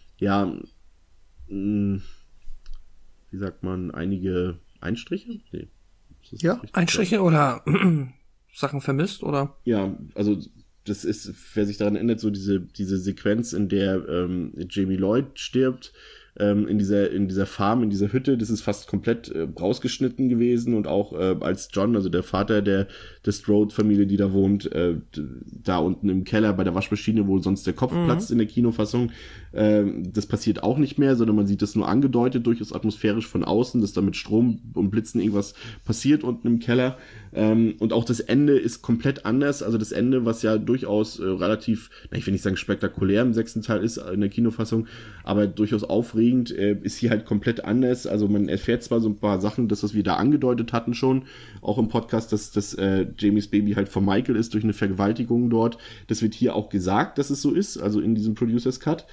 [SPEAKER 1] wie sagt man, einige Einstriche? Nee.
[SPEAKER 2] Ja, Einstriche oder Sachen vermisst, oder?
[SPEAKER 1] Ja, also das ist, wer sich daran erinnert, so diese Sequenz, in der Jamie Lloyd stirbt, in dieser Farm, in dieser Hütte, das ist fast komplett rausgeschnitten gewesen und auch als John, also der Vater der Strode-Familie, die da wohnt, da unten im Keller bei der Waschmaschine, wo sonst der Kopf platzt in der Kinofassung, das passiert auch nicht mehr, sondern man sieht das nur angedeutet, durchaus atmosphärisch von außen, dass da mit Strom und Blitzen irgendwas passiert unten im Keller. Und auch das Ende ist komplett anders, also das Ende, was ja durchaus relativ, ich will nicht sagen spektakulär im 6. Teil ist in der Kinofassung, aber durchaus aufregend, ist hier halt komplett anders. Also man erfährt zwar so ein paar Sachen, das, was wir da angedeutet hatten schon, auch im Podcast, dass Jamies Baby halt von Michael ist durch eine Vergewaltigung dort. Das wird hier auch gesagt, dass es so ist, also in diesem Producers Cut.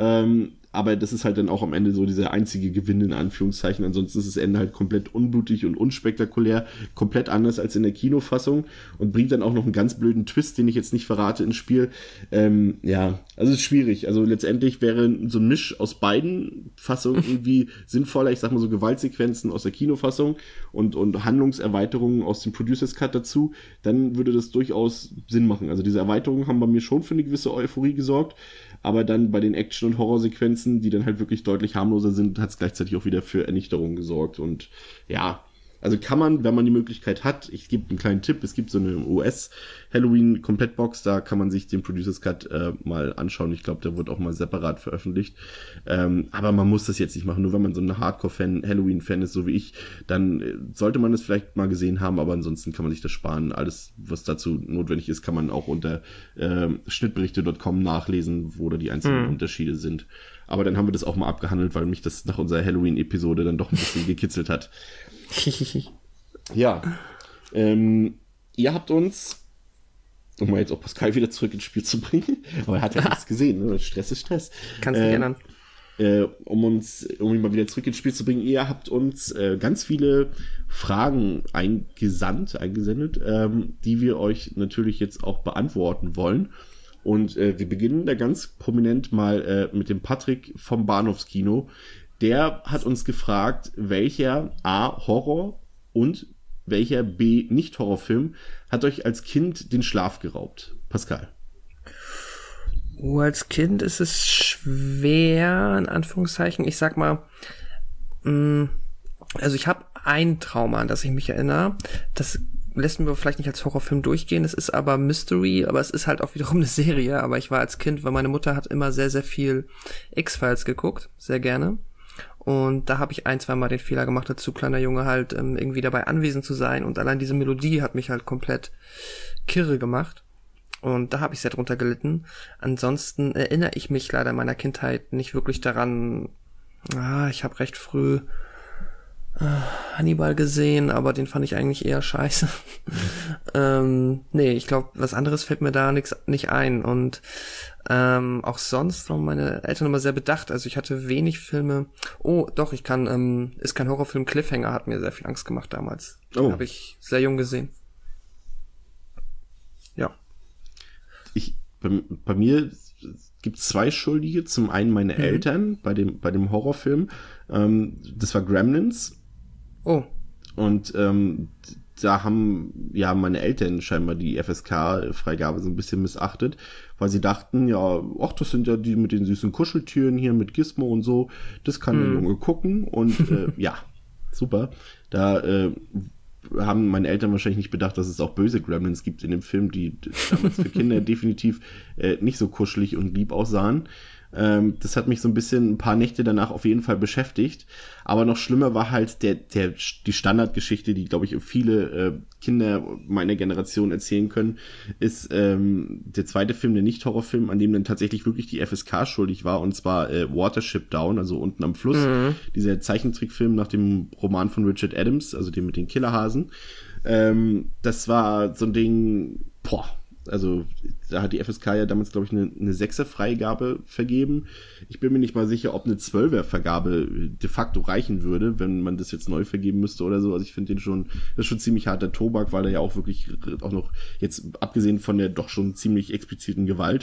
[SPEAKER 1] Aber das ist halt dann auch am Ende so dieser einzige Gewinn in Anführungszeichen. Ansonsten ist das Ende halt komplett unblutig und unspektakulär, komplett anders als in der Kinofassung und bringt dann auch noch einen ganz blöden Twist, den ich jetzt nicht verrate ins Spiel. Also es ist schwierig. Also letztendlich wäre so ein Misch aus beiden Fassungen irgendwie sinnvoller. Ich sag mal so Gewaltsequenzen aus der Kinofassung und Handlungserweiterungen aus dem Producers Cut dazu. Dann würde das durchaus Sinn machen. Also diese Erweiterungen haben bei mir schon für eine gewisse Euphorie gesorgt. Aber dann bei den Action- und Horrorsequenzen, die dann halt wirklich deutlich harmloser sind, hat es gleichzeitig auch wieder für Ernüchterung gesorgt. Und ja, also kann man, wenn man die Möglichkeit hat, ich gebe einen kleinen Tipp, es gibt so eine US-Halloween-Komplettbox, da kann man sich den Producers Cut mal anschauen. Ich glaube, der wird auch mal separat veröffentlicht. Aber man muss das jetzt nicht machen. Nur wenn man so ein Hardcore-Fan, Halloween-Fan ist, so wie ich, dann sollte man das vielleicht mal gesehen haben, aber ansonsten kann man sich das sparen. Alles, was dazu notwendig ist, kann man auch unter schnittberichte.com nachlesen, wo da die einzelnen Unterschiede sind. Aber dann haben wir das auch mal abgehandelt, weil mich das nach unserer Halloween-Episode dann doch ein bisschen gekitzelt hat. Ja, ihr habt uns, um mal jetzt auch Pascal wieder zurück ins Spiel zu bringen, aber er hat ja nichts gesehen, ne? Stress ist Stress.
[SPEAKER 2] Kannst nicht ändern.
[SPEAKER 1] Um ihn mal wieder zurück ins Spiel zu bringen, ihr habt uns ganz viele Fragen eingesendet, die wir euch natürlich jetzt auch beantworten wollen. Und wir beginnen da ganz prominent mal mit dem Patrick vom Bahnhofskino. Der hat uns gefragt, welcher A. Horror und welcher B. Nicht-Horrorfilm hat euch als Kind den Schlaf geraubt? Pascal.
[SPEAKER 2] Als Kind ist es schwer, in Anführungszeichen. Ich sag mal, also ich habe ein Trauma, an das ich mich erinnere. Das lässt mir vielleicht nicht als Horrorfilm durchgehen. Es ist aber Mystery, aber es ist halt auch wiederum eine Serie. Aber ich war als Kind, weil meine Mutter hat immer sehr, sehr viel X-Files geguckt. Sehr gerne. Und da habe ich 1-2 Mal den Fehler gemacht, als zu kleiner Junge halt irgendwie dabei anwesend zu sein. Und allein diese Melodie hat mich halt komplett kirre gemacht. Und da habe ich sehr drunter gelitten. Ansonsten erinnere ich mich leider in meiner Kindheit nicht wirklich daran. Ich habe recht früh Hannibal gesehen, aber den fand ich eigentlich eher scheiße. Nee, ich glaube, was anderes fällt mir da nicht ein. Und auch sonst waren meine Eltern immer sehr bedacht. Also ich hatte wenig Filme. Oh, doch, ist kein Horrorfilm. Cliffhanger hat mir sehr viel Angst gemacht damals. Den habe ich sehr jung gesehen. Ja.
[SPEAKER 1] Bei mir gibt es 2 Schuldige. Zum einen meine Eltern bei dem Horrorfilm. Das war Gremlins.
[SPEAKER 2] Oh.
[SPEAKER 1] Und da haben ja meine Eltern scheinbar die FSK-Freigabe so ein bisschen missachtet, weil sie dachten, ja, ach, das sind ja die mit den süßen Kuscheltüren hier mit Gizmo und so, das kann der Junge gucken und ja, super. Da haben meine Eltern wahrscheinlich nicht bedacht, dass es auch böse Gremlins gibt in dem Film, die damals für Kinder definitiv nicht so kuschelig und lieb aussahen. Das hat mich so ein paar Nächte danach auf jeden Fall beschäftigt. Aber noch schlimmer war halt die Standardgeschichte, die, glaube ich, viele Kinder meiner Generation erzählen können, ist der zweite Film, der Nicht-Horrorfilm, an dem dann tatsächlich wirklich die FSK schuldig war, und zwar Watership Down, also unten am Fluss. Dieser Zeichentrickfilm nach dem Roman von Richard Adams, also dem mit den Killerhasen. Das war so ein Ding, also da hat die FSK ja damals, glaube ich, eine 6er-Freigabe vergeben. Ich bin mir nicht mal sicher, ob eine 12er-Vergabe de facto reichen würde, wenn man das jetzt neu vergeben müsste oder so. Also ich finde das ist schon ziemlich harter Tobak, weil er ja auch wirklich auch noch, jetzt abgesehen von der doch schon ziemlich expliziten Gewalt,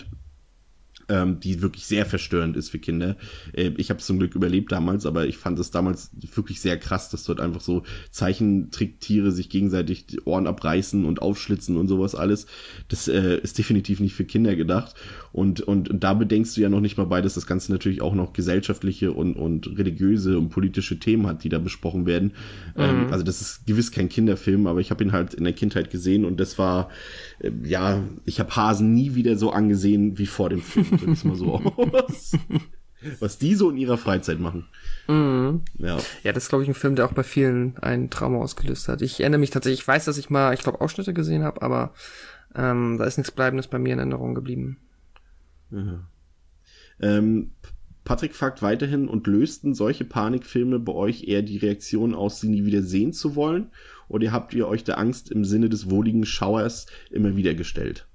[SPEAKER 1] die wirklich sehr verstörend ist für Kinder. Ich habe es zum Glück überlebt damals, aber ich fand es damals wirklich sehr krass, dass dort einfach so Zeichentricktiere sich gegenseitig die Ohren abreißen und aufschlitzen und sowas alles. Das ist definitiv nicht für Kinder gedacht. Und da bedenkst du ja noch nicht mal bei, dass das Ganze natürlich auch noch gesellschaftliche und religiöse und politische Themen hat, die da besprochen werden. Also das ist gewiss kein Kinderfilm, aber ich habe ihn halt in der Kindheit gesehen und das war, ich habe Hasen nie wieder so angesehen wie vor dem Film. Drück es mal so aus. Was die so in ihrer Freizeit machen. Ja,
[SPEAKER 2] das ist, glaube ich, ein Film, der auch bei vielen ein Trauma ausgelöst hat. Ich erinnere mich tatsächlich, ich weiß, dass ich mal, Ausschnitte gesehen habe, aber da ist nichts Bleibendes bei mir in Erinnerung geblieben.
[SPEAKER 1] Patrick fragt weiterhin, und lösten solche Panikfilme bei euch eher die Reaktion aus, sie nie wieder sehen zu wollen? Oder habt ihr euch der Angst im Sinne des wohligen Schauers immer wieder gestellt?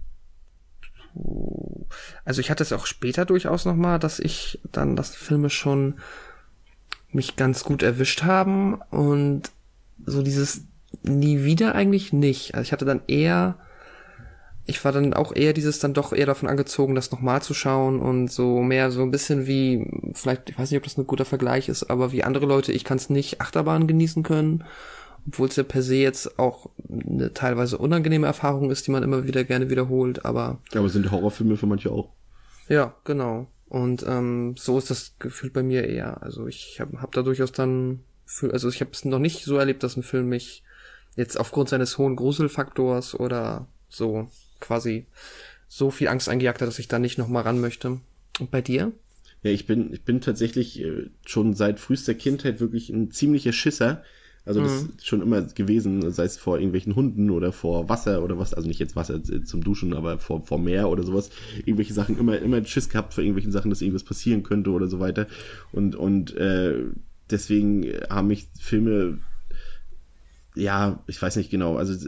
[SPEAKER 2] Also ich hatte es auch später durchaus nochmal, dass Filme schon mich ganz gut erwischt haben und so dieses nie wieder eigentlich nicht. Also ich war dann auch eher dann doch eher davon angezogen, das nochmal zu schauen und so mehr so ein bisschen wie, vielleicht, ich weiß nicht, ob das ein guter Vergleich ist, aber wie andere Leute, ich kann es nicht Achterbahn genießen können, obwohl es ja per se jetzt auch eine teilweise unangenehme Erfahrung ist, die man immer wieder gerne wiederholt, aber...
[SPEAKER 1] Ja, aber sind Horrorfilme für manche auch.
[SPEAKER 2] Ja, genau. Und so ist das Gefühl bei mir eher. Also ich hab da durchaus dann... ich habe es noch nicht so erlebt, dass ein Film mich jetzt aufgrund seines hohen Gruselfaktors oder so quasi so viel Angst eingejagt hat, dass ich da nicht nochmal ran möchte. Und bei dir?
[SPEAKER 1] Ja, ich bin tatsächlich schon seit frühester Kindheit wirklich ein ziemlicher Schisser. Also das ist schon immer gewesen, sei es vor irgendwelchen Hunden oder vor Wasser oder was, also nicht jetzt Wasser zum Duschen, aber vor Meer oder sowas. Irgendwelche Sachen, immer Schiss gehabt vor irgendwelchen Sachen, dass irgendwas passieren könnte oder so weiter. Und deswegen haben mich Filme, ja, ich weiß nicht genau, also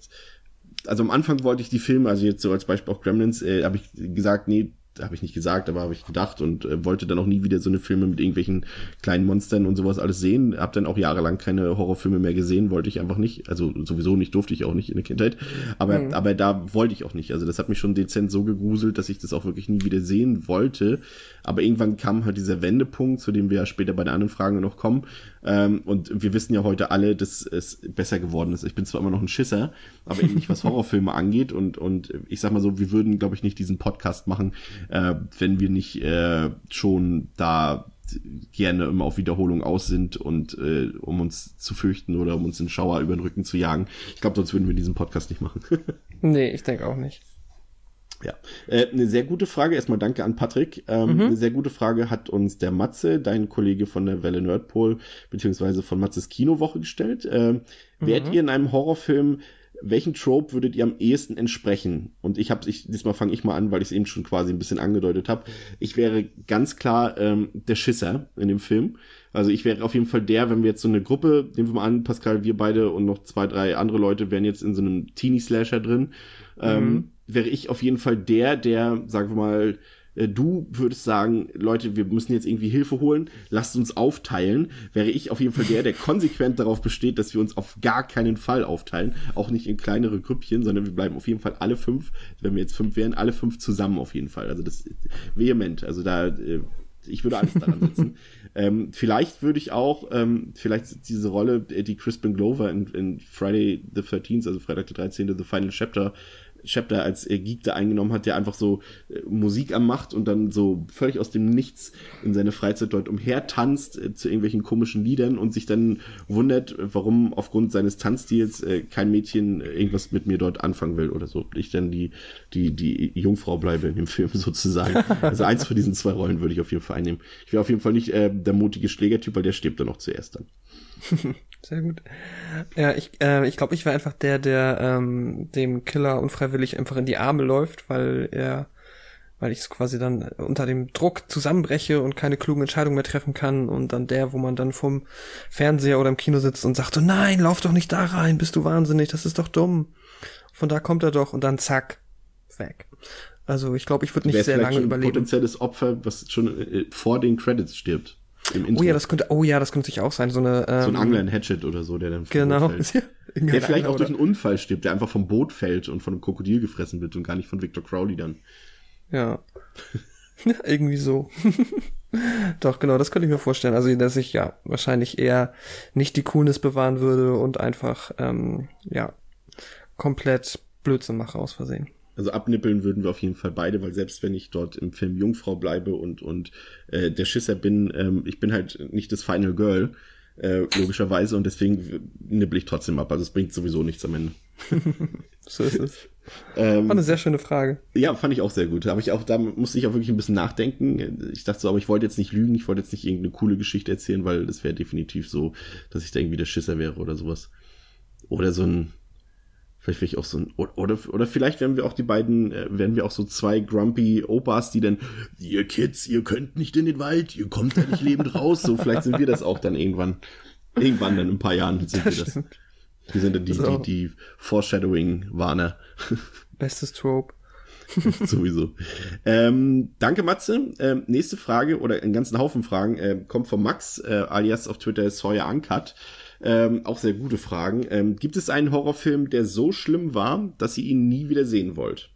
[SPEAKER 1] am Anfang wollte ich die Filme, also jetzt so als Beispiel auch Gremlins, habe ich gesagt, nee, habe ich nicht gesagt, aber habe ich gedacht und wollte dann auch nie wieder so eine Filme mit irgendwelchen kleinen Monstern und sowas alles sehen. Habe dann auch jahrelang keine Horrorfilme mehr gesehen, wollte ich einfach nicht. Also sowieso nicht, durfte ich auch nicht in der Kindheit. Aber da wollte ich auch nicht. Also das hat mich schon dezent so gegruselt, dass ich das auch wirklich nie wieder sehen wollte. Aber irgendwann kam halt dieser Wendepunkt, zu dem wir ja später bei der anderen Frage noch kommen. Und wir wissen ja heute alle, dass es besser geworden ist. Ich bin zwar immer noch ein Schisser, aber eben nicht, was Horrorfilme angeht. Und ich sag mal so, wir würden, glaube ich, nicht diesen Podcast machen, wenn wir nicht schon da gerne immer auf Wiederholung aus sind und um uns zu fürchten oder um uns den Schauer über den Rücken zu jagen. Ich glaube, sonst würden wir diesen Podcast nicht machen.
[SPEAKER 2] Nee, ich denke auch nicht.
[SPEAKER 1] Ja, eine sehr gute Frage. Erstmal danke an Patrick. Eine sehr gute Frage hat uns der Matze, dein Kollege von der Welle Nerdpol, beziehungsweise von Matzes Kinowoche gestellt. Wärt ihr in einem Horrorfilm welchen Trope würdet ihr am ehesten entsprechen? Und diesmal fange ich mal an, weil ich es eben schon quasi ein bisschen angedeutet habe. Ich wäre ganz klar der Schisser in dem Film. Also ich wäre auf jeden Fall der, wenn wir jetzt so eine Gruppe, nehmen wir mal an, Pascal, wir beide und noch 2, 3 andere Leute wären jetzt in so einem Teenie-Slasher drin, wäre ich auf jeden Fall der, sagen wir mal, du würdest sagen, Leute, wir müssen jetzt irgendwie Hilfe holen, lasst uns aufteilen, wäre ich auf jeden Fall der konsequent darauf besteht, dass wir uns auf gar keinen Fall aufteilen, auch nicht in kleinere Grüppchen, sondern wir bleiben auf jeden Fall alle 5, wenn wir jetzt 5 wären, alle 5 zusammen auf jeden Fall. Also das ist vehement, also ich würde alles daran setzen. Vielleicht würde ich auch, vielleicht diese Rolle, die Crispin Glover in Friday the 13th, also Freitag der 13., The Final Chapter als Geek da eingenommen hat, der einfach so Musik macht und dann so völlig aus dem Nichts in seine Freizeit dort umhertanzt zu irgendwelchen komischen Liedern und sich dann wundert, warum aufgrund seines Tanzstils kein Mädchen irgendwas mit mir dort anfangen will oder so. Ich dann die Jungfrau bleibe in dem Film sozusagen. Also eins von diesen 2 Rollen würde ich auf jeden Fall einnehmen. Ich wäre auf jeden Fall nicht der mutige Schlägertyp, weil der stirbt dann noch zuerst dann.
[SPEAKER 2] Sehr gut. Ja, ich glaube, ich wäre einfach der dem Killer unfreiwillig einfach in die Arme läuft, weil ich es quasi dann unter dem Druck zusammenbreche und keine klugen Entscheidungen mehr treffen kann und dann wo man dann vom Fernseher oder im Kino sitzt und sagt so, nein, lauf doch nicht da rein, bist du wahnsinnig, das ist doch dumm. Von da kommt er doch und dann zack, weg. Also ich glaube, ich würde nicht sehr lange überleben.
[SPEAKER 1] Ein potenzielles Opfer, was schon vor den Credits stirbt.
[SPEAKER 2] Oh ja, das könnte sich auch sein. So ein
[SPEAKER 1] Angler, ein Hatchet oder so, der dann vom Boot fällt. Der vielleicht auch durch einen Unfall stirbt, der einfach vom Boot fällt und von einem Krokodil gefressen wird und gar nicht von Victor Crowley dann.
[SPEAKER 2] Ja. Irgendwie so. Doch, genau, das könnte ich mir vorstellen. Also, dass ich ja wahrscheinlich eher nicht die Coolness bewahren würde und einfach, komplett Blödsinn mache aus Versehen.
[SPEAKER 1] Also abnippeln würden wir auf jeden Fall beide, weil selbst wenn ich dort im Film Jungfrau bleibe und der Schisser bin, ich bin halt nicht das Final Girl, logischerweise, und deswegen nippel ich trotzdem ab. Also es bringt sowieso nichts am Ende.
[SPEAKER 2] So ist es. War eine sehr schöne Frage.
[SPEAKER 1] Ja, fand ich auch sehr gut. Da musste ich auch wirklich ein bisschen nachdenken. Ich dachte so, aber ich wollte jetzt nicht lügen, ich wollte jetzt nicht irgendeine coole Geschichte erzählen, weil das wäre definitiv so, dass ich da irgendwie der Schisser wäre oder sowas. Oder so ein Vielleicht wäre ich auch so ein, oder vielleicht werden wir auch so 2 grumpy Opas, die dann, ihr Kids, ihr könnt nicht in den Wald, ihr kommt da nicht lebend raus. So, vielleicht sind wir das auch dann irgendwann dann in ein paar Jahren sind wir das. Wir sind dann die Foreshadowing-Warner.
[SPEAKER 2] Bestes Trope.
[SPEAKER 1] Sowieso. Danke, Matze. Nächste Frage oder einen ganzen Haufen Fragen kommt von Max, alias auf Twitter Sawyer Uncut. Auch sehr gute Fragen. Gibt es einen Horrorfilm, der so schlimm war, dass ihr ihn nie wieder sehen wollt?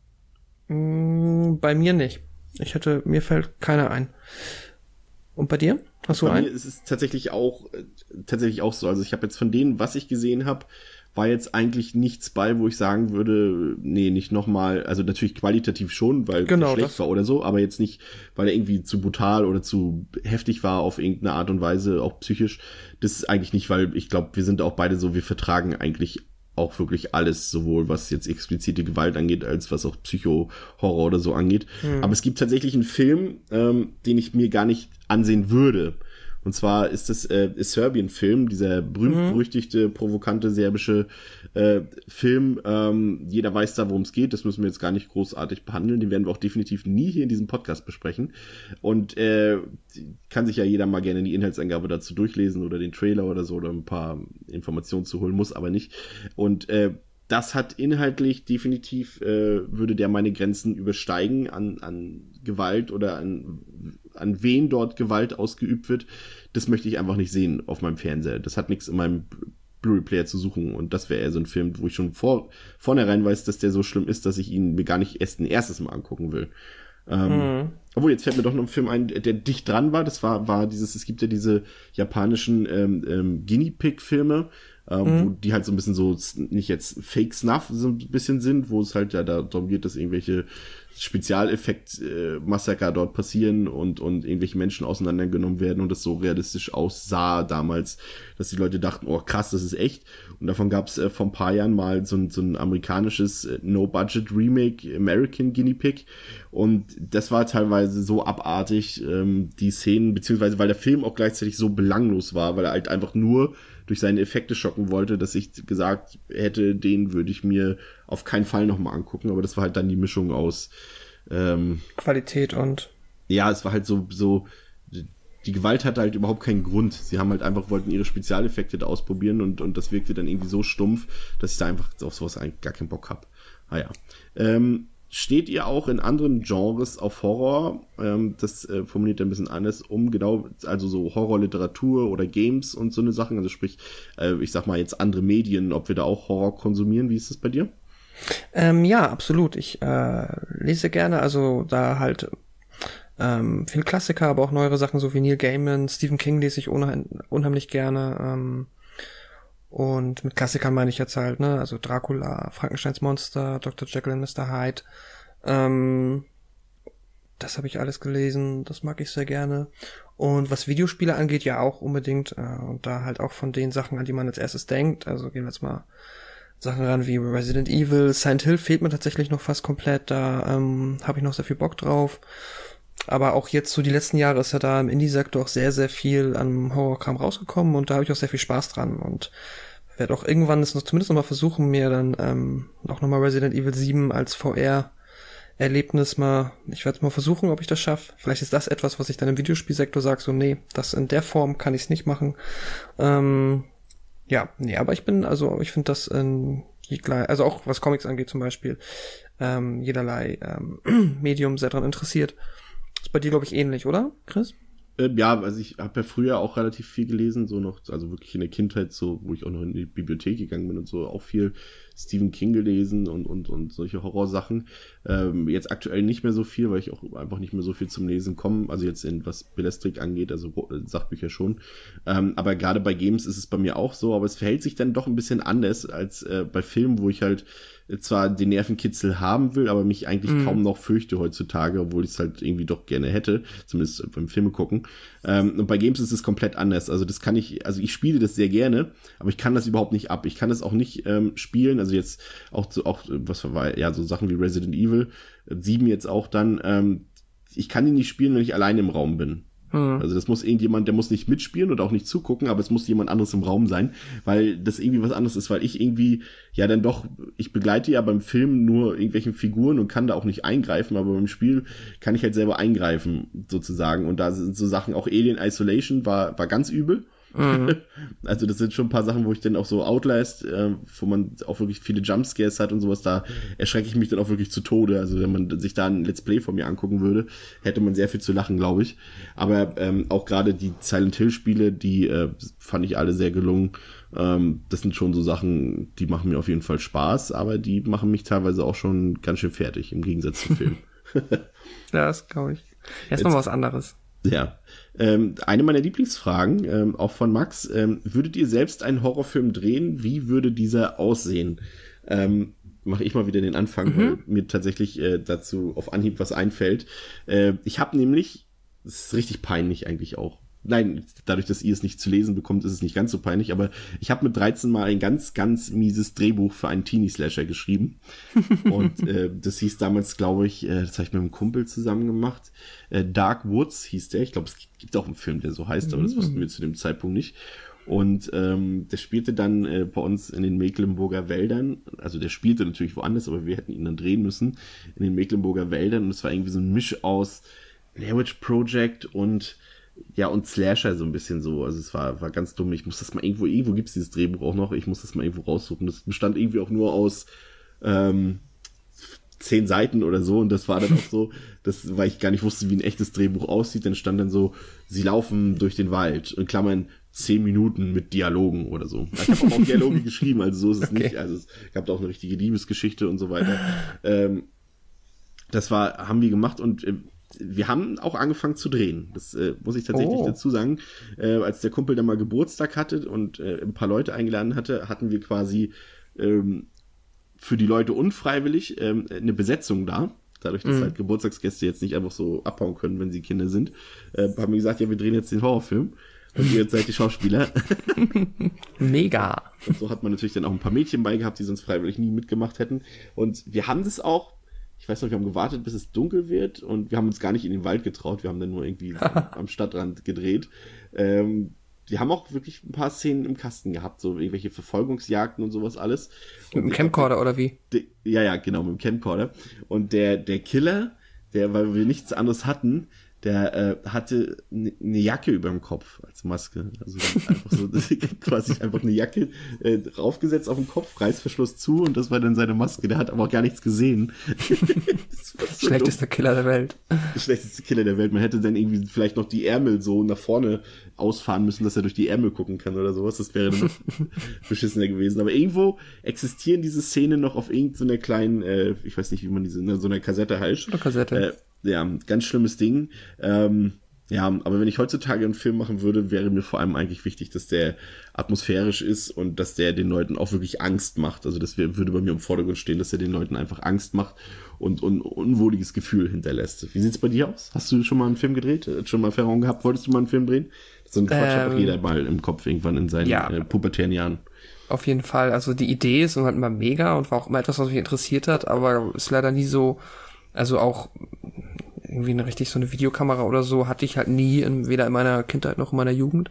[SPEAKER 2] Bei mir nicht. Mir fällt keiner ein. Und bei dir? Hast du einen?
[SPEAKER 1] Bei mir ist es tatsächlich auch so. Also ich habe jetzt von denen, was ich gesehen habe, war jetzt eigentlich nichts bei, wo ich sagen würde, nee, nicht nochmal, also natürlich qualitativ schon, weil er schlecht war oder so, aber jetzt nicht, weil er irgendwie zu brutal oder zu heftig war auf irgendeine Art und Weise, auch psychisch. Das ist eigentlich nicht, weil ich glaube, wir sind auch beide so, wir vertragen eigentlich auch wirklich alles, sowohl was jetzt explizite Gewalt angeht, als was auch Psycho-Horror oder so angeht. Aber es gibt tatsächlich einen Film, den ich mir gar nicht ansehen würde. Und zwar ist das Serbien-Film, dieser berühmt-berüchtigte, provokante serbische Film. Jeder weiß da, worum es geht. Das müssen wir jetzt gar nicht großartig behandeln. Den werden wir auch definitiv nie hier in diesem Podcast besprechen. Und kann sich ja jeder mal gerne die Inhaltsangabe dazu durchlesen oder den Trailer oder so oder ein paar Informationen zu holen, muss aber nicht. Und das hat inhaltlich definitiv, würde der meine Grenzen übersteigen an Gewalt oder an wen dort Gewalt ausgeübt wird. Das möchte ich einfach nicht sehen auf meinem Fernseher. Das hat nichts in meinem Blu-ray-Player zu suchen. Und das wäre eher so ein Film, wo ich schon vornherein weiß, dass der so schlimm ist, dass ich ihn mir gar nicht erst ein erstes Mal angucken will. Obwohl, jetzt fällt mir doch noch ein Film ein, der dicht dran war. Das war es gibt ja diese japanischen Guinea-Pig-Filme, wo die halt so ein bisschen so, nicht jetzt Fake Snuff so ein bisschen sind, wo es halt ja darum geht, dass irgendwelche Spezialeffekt-Massaker dort passieren und irgendwelche Menschen auseinandergenommen werden und das so realistisch aussah damals, dass die Leute dachten, oh krass, das ist echt. Und davon gab es vor ein paar Jahren mal so ein amerikanisches No-Budget-Remake, American Guinea Pig. Und das war teilweise so abartig, die Szenen, beziehungsweise weil der Film auch gleichzeitig so belanglos war, weil er halt einfach nur durch seine Effekte schocken wollte, dass ich gesagt hätte, den würde ich mir auf keinen Fall nochmal angucken, aber das war halt dann die Mischung aus
[SPEAKER 2] Qualität und
[SPEAKER 1] ja, es war halt so die Gewalt hatte halt überhaupt keinen Grund. Sie haben halt einfach wollten ihre Spezialeffekte da ausprobieren und das wirkte dann irgendwie so stumpf, dass ich da einfach auf sowas eigentlich gar keinen Bock hab. Naja. Steht ihr auch in anderen Genres auf Horror? Das formuliert er ein bisschen anders also so Horrorliteratur oder Games und so eine Sachen. Also sprich, ich sag mal jetzt andere Medien, ob wir da auch Horror konsumieren. Wie ist das bei dir?
[SPEAKER 2] Ja, absolut. Ich lese gerne, also da halt viel Klassiker, aber auch neuere Sachen, so wie Neil Gaiman, Stephen King lese ich unheimlich gerne. Und mit Klassikern meine ich jetzt halt, ne, also Dracula, Frankensteins Monster, Dr. Jekyll und Mr. Hyde. Das habe ich alles gelesen, das mag ich sehr gerne. Und was Videospiele angeht, ja auch unbedingt. Und da halt auch von den Sachen, an die man als erstes denkt. Also gehen wir jetzt mal Sachen ran wie Resident Evil. Silent Hill fehlt mir tatsächlich noch fast komplett. Da habe ich noch sehr viel Bock drauf. Aber auch jetzt so die letzten Jahre ist ja da im Indie-Sektor auch sehr, sehr viel an Horrorkram rausgekommen und da habe ich auch sehr viel Spaß dran und werde auch irgendwann es noch zumindest noch mal versuchen, mir dann auch nochmal Resident Evil 7 als VR-Erlebnis ich werde es mal versuchen, ob ich das schaffe. Vielleicht ist das etwas, was ich dann im Videospielsektor sage, so nee, das in der Form kann ich es nicht machen. Aber ich finde das also auch was Comics angeht zum Beispiel, jederlei Medium sehr dran interessiert. Ist bei dir, glaube ich, ähnlich, oder, Chris?
[SPEAKER 1] Ja, also ich habe ja früher auch relativ viel gelesen, so noch, also wirklich in der Kindheit, so, wo ich auch noch in die Bibliothek gegangen bin und so, auch viel Stephen King gelesen und solche Horrorsachen. Jetzt aktuell nicht mehr so viel, weil ich auch einfach nicht mehr so viel zum Lesen komme, also jetzt was Belletristik angeht, also Sachbücher schon. Aber gerade bei Games ist es bei mir auch so, aber es verhält sich dann doch ein bisschen anders als bei Filmen, wo ich halt zwar den Nervenkitzel haben will, aber mich eigentlich kaum noch fürchte heutzutage, obwohl ich es halt irgendwie doch gerne hätte, zumindest beim Filme gucken. Und bei Games ist es komplett anders. Also ich spiele das sehr gerne, aber ich kann das überhaupt nicht ab. Ich kann das auch nicht spielen. Also jetzt auch was war ja so Sachen wie Resident Evil 7 jetzt auch dann. Ich kann die nicht spielen, wenn ich alleine im Raum bin. Also das muss irgendjemand, der muss nicht mitspielen oder auch nicht zugucken, aber es muss jemand anderes im Raum sein, weil das irgendwie was anderes ist, weil ich irgendwie, ja dann doch, ich begleite ja beim Film nur irgendwelchen Figuren und kann da auch nicht eingreifen, aber beim Spiel kann ich halt selber eingreifen, sozusagen. Und da sind so Sachen, auch Alien Isolation war ganz übel. Also das sind schon ein paar Sachen, wo ich dann auch so Outlast, wo man auch wirklich viele Jumpscares hat und sowas, da erschrecke ich mich dann auch wirklich zu Tode. Also wenn man sich da ein Let's Play von mir angucken würde, hätte man sehr viel zu lachen, glaube ich. Aber auch gerade die Silent Hill Spiele, die fand ich alle sehr gelungen. Das sind schon so Sachen, die machen mir auf jeden Fall Spaß, aber die machen mich teilweise auch schon ganz schön fertig, im Gegensatz zum Film.
[SPEAKER 2] Ja, das glaube ich. Jetzt noch was anderes.
[SPEAKER 1] Ja, eine meiner Lieblingsfragen, auch von Max, würdet ihr selbst einen Horrorfilm drehen? Wie würde dieser aussehen? Mache ich mal wieder den Anfang, weil mir tatsächlich dazu auf Anhieb was einfällt. Ich habe nämlich, das ist richtig peinlich eigentlich auch. Nein, dadurch, dass ihr es nicht zu lesen bekommt, ist es nicht ganz so peinlich, aber ich habe mit 13 mal ein ganz, ganz mieses Drehbuch für einen Teenie-Slasher geschrieben. Und das hieß damals, glaube ich, das habe ich mit einem Kumpel zusammen gemacht. Dark Woods hieß der. Ich glaube, es gibt auch einen Film, der so heißt, aber das wussten wir zu dem Zeitpunkt nicht. Und der spielte dann bei uns in den Mecklenburger Wäldern. Also der spielte natürlich woanders, aber wir hätten ihn dann drehen müssen in den Mecklenburger Wäldern. Und es war irgendwie so ein Misch aus Blair Witch Project und Slasher so ein bisschen so. Also es war ganz dumm. Ich muss das mal irgendwo gibt's dieses Drehbuch auch noch. Ich muss das mal irgendwo raussuchen. Das bestand irgendwie auch nur aus 10 Seiten oder so. Und das war dann auch so, weil ich gar nicht wusste, wie ein echtes Drehbuch aussieht. Dann stand dann so, sie laufen durch den Wald. In Klammern 10 Minuten mit Dialogen oder so. Ich habe auch Dialoge geschrieben, also so ist es nicht. Also es gab da auch eine richtige Liebesgeschichte und so weiter. Das haben wir gemacht und wir haben auch angefangen zu drehen. Das muss ich tatsächlich dazu sagen. Als der Kumpel dann mal Geburtstag hatte und ein paar Leute eingeladen hatte, hatten wir quasi für die Leute unfreiwillig eine Besetzung da. dadurch, dass halt Geburtstagsgäste jetzt nicht einfach so abhauen können, wenn sie Kinder sind, haben wir gesagt, ja, wir drehen jetzt den Horrorfilm. Und ihr jetzt seid die Schauspieler.
[SPEAKER 2] Mega.
[SPEAKER 1] Und so hat man natürlich dann auch ein paar Mädchen bei gehabt, die sonst freiwillig nie mitgemacht hätten. Und wir haben das auch, ich weiß noch, wir haben gewartet, bis es dunkel wird und wir haben uns gar nicht in den Wald getraut. Wir haben dann nur irgendwie am Stadtrand gedreht. Wir haben auch wirklich ein paar Szenen im Kasten gehabt, so irgendwelche Verfolgungsjagden und sowas alles.
[SPEAKER 2] Mit dem Camcorder oder wie?
[SPEAKER 1] Ja, genau, mit dem Camcorder. Und der Killer, weil wir nichts anderes hatten, der hatte eine Jacke über dem Kopf als Maske. Also einfach so quasi einfach eine Jacke draufgesetzt auf den Kopf, Reißverschluss zu und das war dann seine Maske. Der hat aber auch gar nichts gesehen.
[SPEAKER 2] So schlechtester Killer der Welt.
[SPEAKER 1] Schlechteste Killer der Welt. Man hätte dann irgendwie vielleicht noch die Ärmel so nach vorne ausfahren müssen, dass er durch die Ärmel gucken kann oder sowas. Das wäre dann beschissener gewesen. Aber irgendwo existieren diese Szenen noch auf irgendeiner kleinen, ich weiß nicht, wie man diese, so einer Kassette heißt.
[SPEAKER 2] Oder Kassette.
[SPEAKER 1] Ja, ganz schlimmes Ding. Ja, aber wenn ich heutzutage einen Film machen würde, wäre mir vor allem eigentlich wichtig, dass der atmosphärisch ist und dass der den Leuten auch wirklich Angst macht. Also das würde bei mir im Vordergrund stehen, dass er den Leuten einfach Angst macht und unwohliges Gefühl hinterlässt. Wie sieht's bei dir aus? Hast du schon mal einen Film gedreht? Schon mal Erfahrung gehabt? Wolltest du mal einen Film drehen? So ein Quatsch hat doch jeder mal im Kopf irgendwann in seinen pubertären Jahren.
[SPEAKER 2] Auf jeden Fall. Also die Idee ist halt immer mega und war auch immer etwas, was mich interessiert hat, aber ist leider nie so, also auch irgendwie so eine Videokamera oder so hatte ich halt nie, weder in meiner Kindheit noch in meiner Jugend.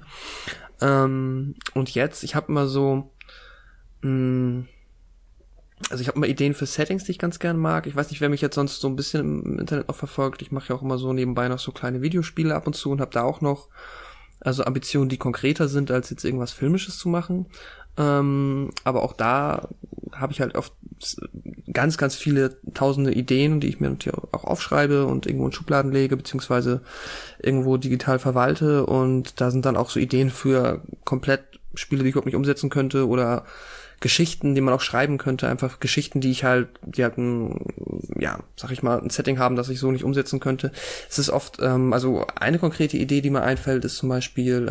[SPEAKER 2] Und jetzt, ich habe immer so, also ich habe immer Ideen für Settings, die ich ganz gern mag. Ich weiß nicht, wer mich jetzt sonst so ein bisschen im Internet noch verfolgt. Ich mache ja auch immer so nebenbei noch so kleine Videospiele ab und zu und habe da auch noch also Ambitionen, die konkreter sind, als jetzt irgendwas Filmisches zu machen. Aber auch da habe ich halt oft ganz, ganz viele tausende Ideen, die ich mir auch aufschreibe und irgendwo in Schubladen lege, beziehungsweise irgendwo digital verwalte. Und da sind dann auch so Ideen für komplett Spiele, die ich überhaupt nicht umsetzen könnte oder Geschichten, die man auch schreiben könnte, einfach Geschichten, die halt sag ich mal, ein Setting haben, das ich so nicht umsetzen könnte. Es ist oft, also eine konkrete Idee, die mir einfällt, ist zum Beispiel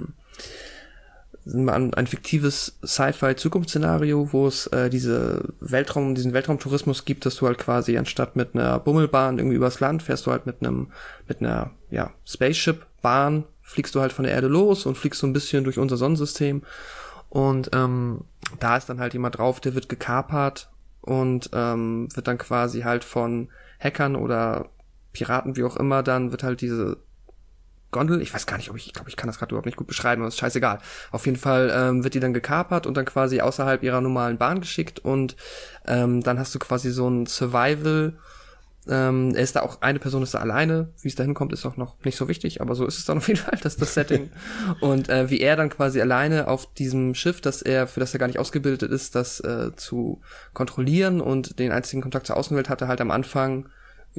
[SPEAKER 2] ein fiktives Sci-Fi-Zukunftsszenario, wo es diesen Weltraumtourismus gibt, dass du halt quasi anstatt mit einer Bummelbahn irgendwie übers Land fährst du halt mit einer Spaceship-Bahn, fliegst du halt von der Erde los und fliegst so ein bisschen durch unser Sonnensystem. Und da ist dann halt jemand drauf, der wird gekapert und wird dann quasi halt von Hackern oder Piraten, wie auch immer, dann wird halt diese Gondel, ich weiß gar nicht, ich glaube, ich kann das gerade überhaupt nicht gut beschreiben, aber ist scheißegal. Auf jeden Fall wird die dann gekapert und dann quasi außerhalb ihrer normalen Bahn geschickt und dann hast du quasi so ein Survival. Eine Person ist da alleine, wie es da hinkommt, ist auch noch nicht so wichtig, aber so ist es dann auf jeden Fall, das Setting. Und wie er dann quasi alleine auf diesem Schiff, für das er gar nicht ausgebildet ist, das zu kontrollieren und den einzigen Kontakt zur Außenwelt hatte halt am Anfang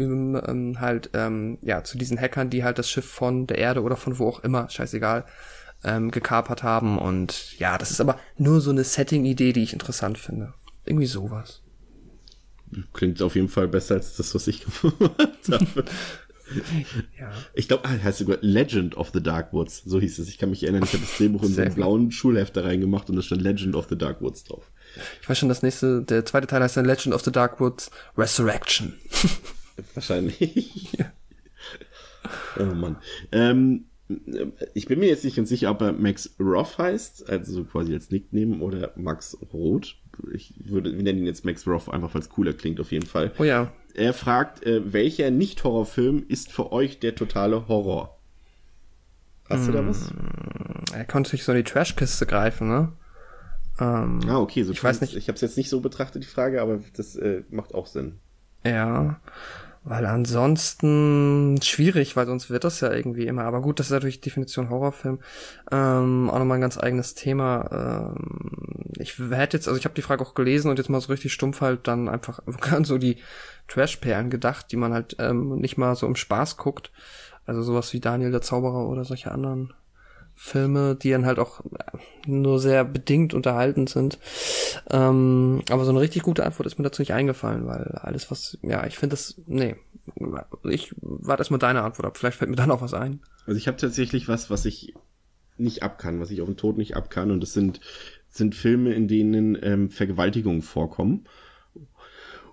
[SPEAKER 2] zu diesen Hackern, die halt das Schiff von der Erde oder von wo auch immer, scheißegal, gekapert haben. Und ja, das ist aber nur so eine Setting-Idee, die ich interessant finde. Irgendwie sowas.
[SPEAKER 1] Klingt auf jeden Fall besser als das, was ich gemacht habe.
[SPEAKER 2] Ja.
[SPEAKER 1] Ich glaube, heißt sogar Legend of the Dark Woods. So hieß es. Ich kann mich erinnern, ich habe das Drehbuch in so einen blauen Schulheft da reingemacht und da stand Legend of the Dark Woods drauf.
[SPEAKER 2] Ich weiß schon, der zweite Teil heißt dann Legend of the Dark Woods Resurrection.
[SPEAKER 1] Wahrscheinlich. Ja. Oh Mann. Ich bin mir jetzt nicht ganz sicher, ob er Max Roth heißt, also so quasi als Nickname, oder Max Roth. Wir nennen ihn jetzt Max Roth, einfach weil es cooler klingt auf jeden Fall.
[SPEAKER 2] Oh ja.
[SPEAKER 1] Er fragt, welcher Nicht-Horrorfilm ist für euch der totale Horror? Hast du da was?
[SPEAKER 2] Er konnte sich so in die Trashkiste greifen, ne?
[SPEAKER 1] Okay. So
[SPEAKER 2] ich weiß nicht.
[SPEAKER 1] Ich habe es jetzt nicht so betrachtet, die Frage, aber das macht auch Sinn.
[SPEAKER 2] Ja, weil ansonsten schwierig, weil sonst wird das ja irgendwie immer. Aber gut, das ist natürlich Definition Horrorfilm. Auch nochmal ein ganz eigenes Thema. Ich habe die Frage auch gelesen und jetzt mal so richtig stumpf halt dann einfach an so die Trash-Perlen gedacht, die man halt nicht mal so im Spaß guckt. Also sowas wie Daniel der Zauberer oder solche anderen Filme, die dann halt auch nur sehr bedingt unterhaltend sind. Aber so eine richtig gute Antwort ist mir dazu nicht eingefallen, weil alles ich finde ich warte erstmal deine Antwort ab, vielleicht fällt mir dann auch was ein.
[SPEAKER 1] Also ich habe tatsächlich was ich nicht ab kann, was ich auf den Tod nicht ab kann, und das sind Filme, in denen Vergewaltigungen vorkommen.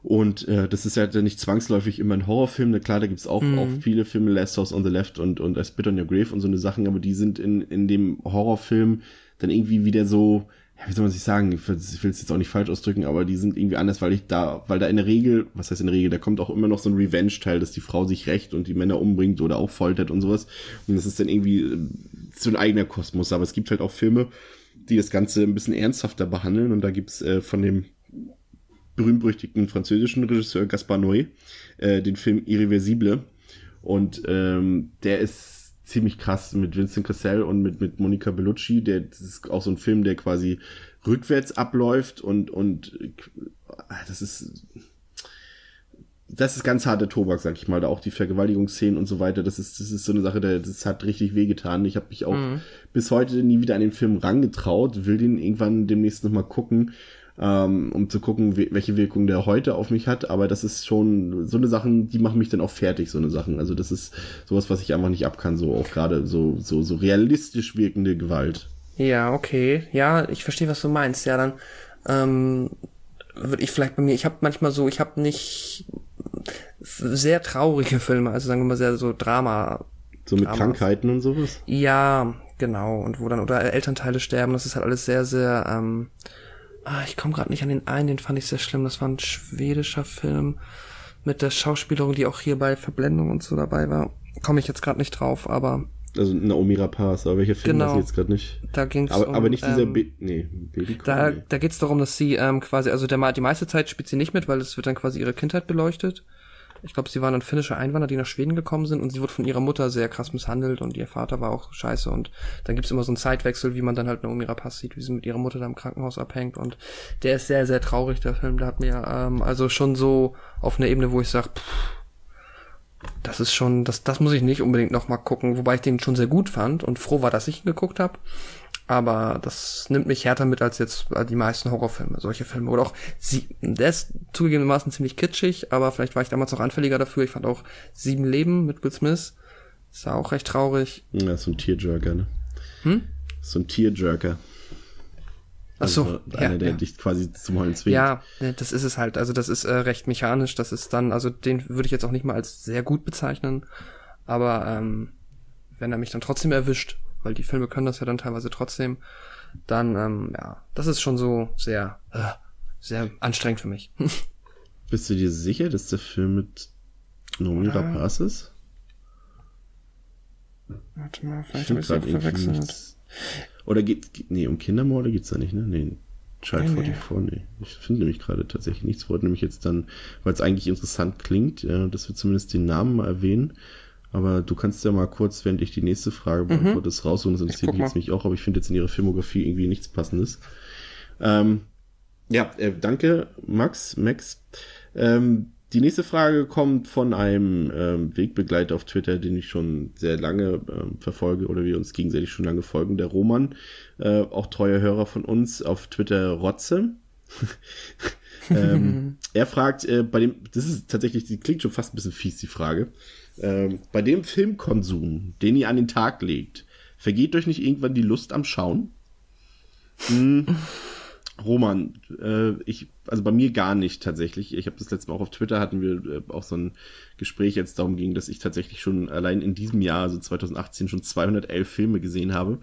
[SPEAKER 1] Und das ist ja nicht zwangsläufig immer ein Horrorfilm. Na klar, da gibt's auch viele Filme, Last House on the Left und I Spit on Your Grave und so eine Sachen, aber die sind in dem Horrorfilm dann irgendwie wieder so, ja, wie soll man sich sagen, ich will es jetzt auch nicht falsch ausdrücken, aber die sind irgendwie anders, weil da in der Regel, was heißt in der Regel, da kommt auch immer noch so ein Revenge-Teil, dass die Frau sich rächt und die Männer umbringt oder auch foltert und sowas. Und das ist dann irgendwie so ein eigener Kosmos. Aber es gibt halt auch Filme, die das Ganze ein bisschen ernsthafter behandeln. Und da gibt's von dem berühmt-berüchtigten französischen Regisseur Gaspar Noé den Film Irreversible. Und der ist ziemlich krass mit Vincent Cassel und mit Monica Bellucci. Das ist auch so ein Film, der quasi rückwärts abläuft und das ist ganz harter Tobak, sag ich mal. Da auch die Vergewaltigungsszenen und so weiter. Das ist so eine Sache, das hat richtig wehgetan. Ich habe mich auch bis heute nie wieder an den Film rangetraut. Will den irgendwann demnächst nochmal gucken, um zu gucken, welche Wirkung der heute auf mich hat. Aber das ist schon so eine Sachen, die machen mich dann auch fertig, so eine Sachen. Also das ist sowas, was ich einfach nicht ab kann. So auch gerade so realistisch wirkende Gewalt.
[SPEAKER 2] Ja, okay. Ja, ich verstehe, was du meinst. Ja, dann würde ich vielleicht bei mir, ich habe nicht sehr traurige Filme, also sagen wir mal sehr so Drama.
[SPEAKER 1] So mit Krankheiten und sowas?
[SPEAKER 2] Ja, genau. Und wo dann, oder Elternteile sterben, das ist halt alles sehr, sehr, ich komme gerade nicht an den einen, den fand ich sehr schlimm. Das war ein schwedischer Film mit der Schauspielerin, die auch hier bei Verblendung und so dabei war. Komme ich jetzt gerade nicht drauf, aber...
[SPEAKER 1] Also Naomi Rapaz, aber welcher Film
[SPEAKER 2] genau,
[SPEAKER 1] weiß ich jetzt gerade nicht.
[SPEAKER 2] Da ging's
[SPEAKER 1] aber nicht dieser Babycon.
[SPEAKER 2] Da geht's darum, dass sie quasi, also die meiste Zeit spielt sie nicht mit, weil es wird dann quasi ihre Kindheit beleuchtet. Ich glaube, sie waren dann finnische Einwanderer, die nach Schweden gekommen sind und sie wurde von ihrer Mutter sehr krass misshandelt und ihr Vater war auch scheiße und dann gibt's immer so einen Zeitwechsel, wie man dann halt Naomi Rapaz sieht, wie sie mit ihrer Mutter da im Krankenhaus abhängt und der ist sehr, sehr traurig, der Film. Der hat mir also schon so auf einer Ebene, wo ich sage, das ist schon, das muss ich nicht unbedingt nochmal gucken, wobei ich den schon sehr gut fand und froh war, dass ich ihn geguckt habe. Aber das nimmt mich härter mit als jetzt die meisten Horrorfilme, solche Filme. Oder auch, der ist zugegebenermaßen ziemlich kitschig, aber vielleicht war ich damals auch anfälliger dafür. Ich fand auch 7 Leben mit Will Smith. Ist ja auch recht traurig.
[SPEAKER 1] Ja, so ein Tearjerker, ne? So ein Tearjerker.
[SPEAKER 2] Ach so,
[SPEAKER 1] also einer, der dich quasi zum Heulen zwingt.
[SPEAKER 2] Ja, das ist es halt. Also das ist recht mechanisch. Das ist dann, also den würde ich jetzt auch nicht mal als sehr gut bezeichnen. Aber wenn er mich dann trotzdem erwischt, weil die Filme können das ja dann teilweise trotzdem, dann, das ist schon so sehr, sehr anstrengend für mich.
[SPEAKER 1] Bist du dir sicher, dass der Film mit Naomi Rapaz ist?
[SPEAKER 2] Warte mal, vielleicht habe ich es verwechselt.
[SPEAKER 1] Oder um Kindermorde geht's da nicht, ne? Nee, Child 44, nee. Ich finde nämlich gerade tatsächlich nichts. Wollte nämlich jetzt dann, weil es eigentlich interessant klingt, dass wir zumindest den Namen mal erwähnen. Aber du kannst ja mal kurz, während ich die nächste Frage beantworte, das rausholen. Das interessiert mich jetzt nicht auch, aber ich finde jetzt in ihrer Filmografie irgendwie nichts Passendes. Danke, Max. Die nächste Frage kommt von einem Wegbegleiter auf Twitter, den ich schon sehr lange verfolge oder wir uns gegenseitig schon lange folgen, der Roman, auch treuer Hörer von uns, auf Twitter Rotze. Er fragt, das ist tatsächlich, die klingt schon fast ein bisschen fies, die Frage. Bei dem Filmkonsum, den ihr an den Tag legt, vergeht euch nicht irgendwann die Lust am Schauen? Roman, also bei mir gar nicht tatsächlich. Ich habe das letzte Mal auch auf Twitter, hatten wir auch so ein Gespräch, jetzt darum ging, dass ich tatsächlich schon allein in diesem Jahr, also 2018, schon 211 Filme gesehen habe.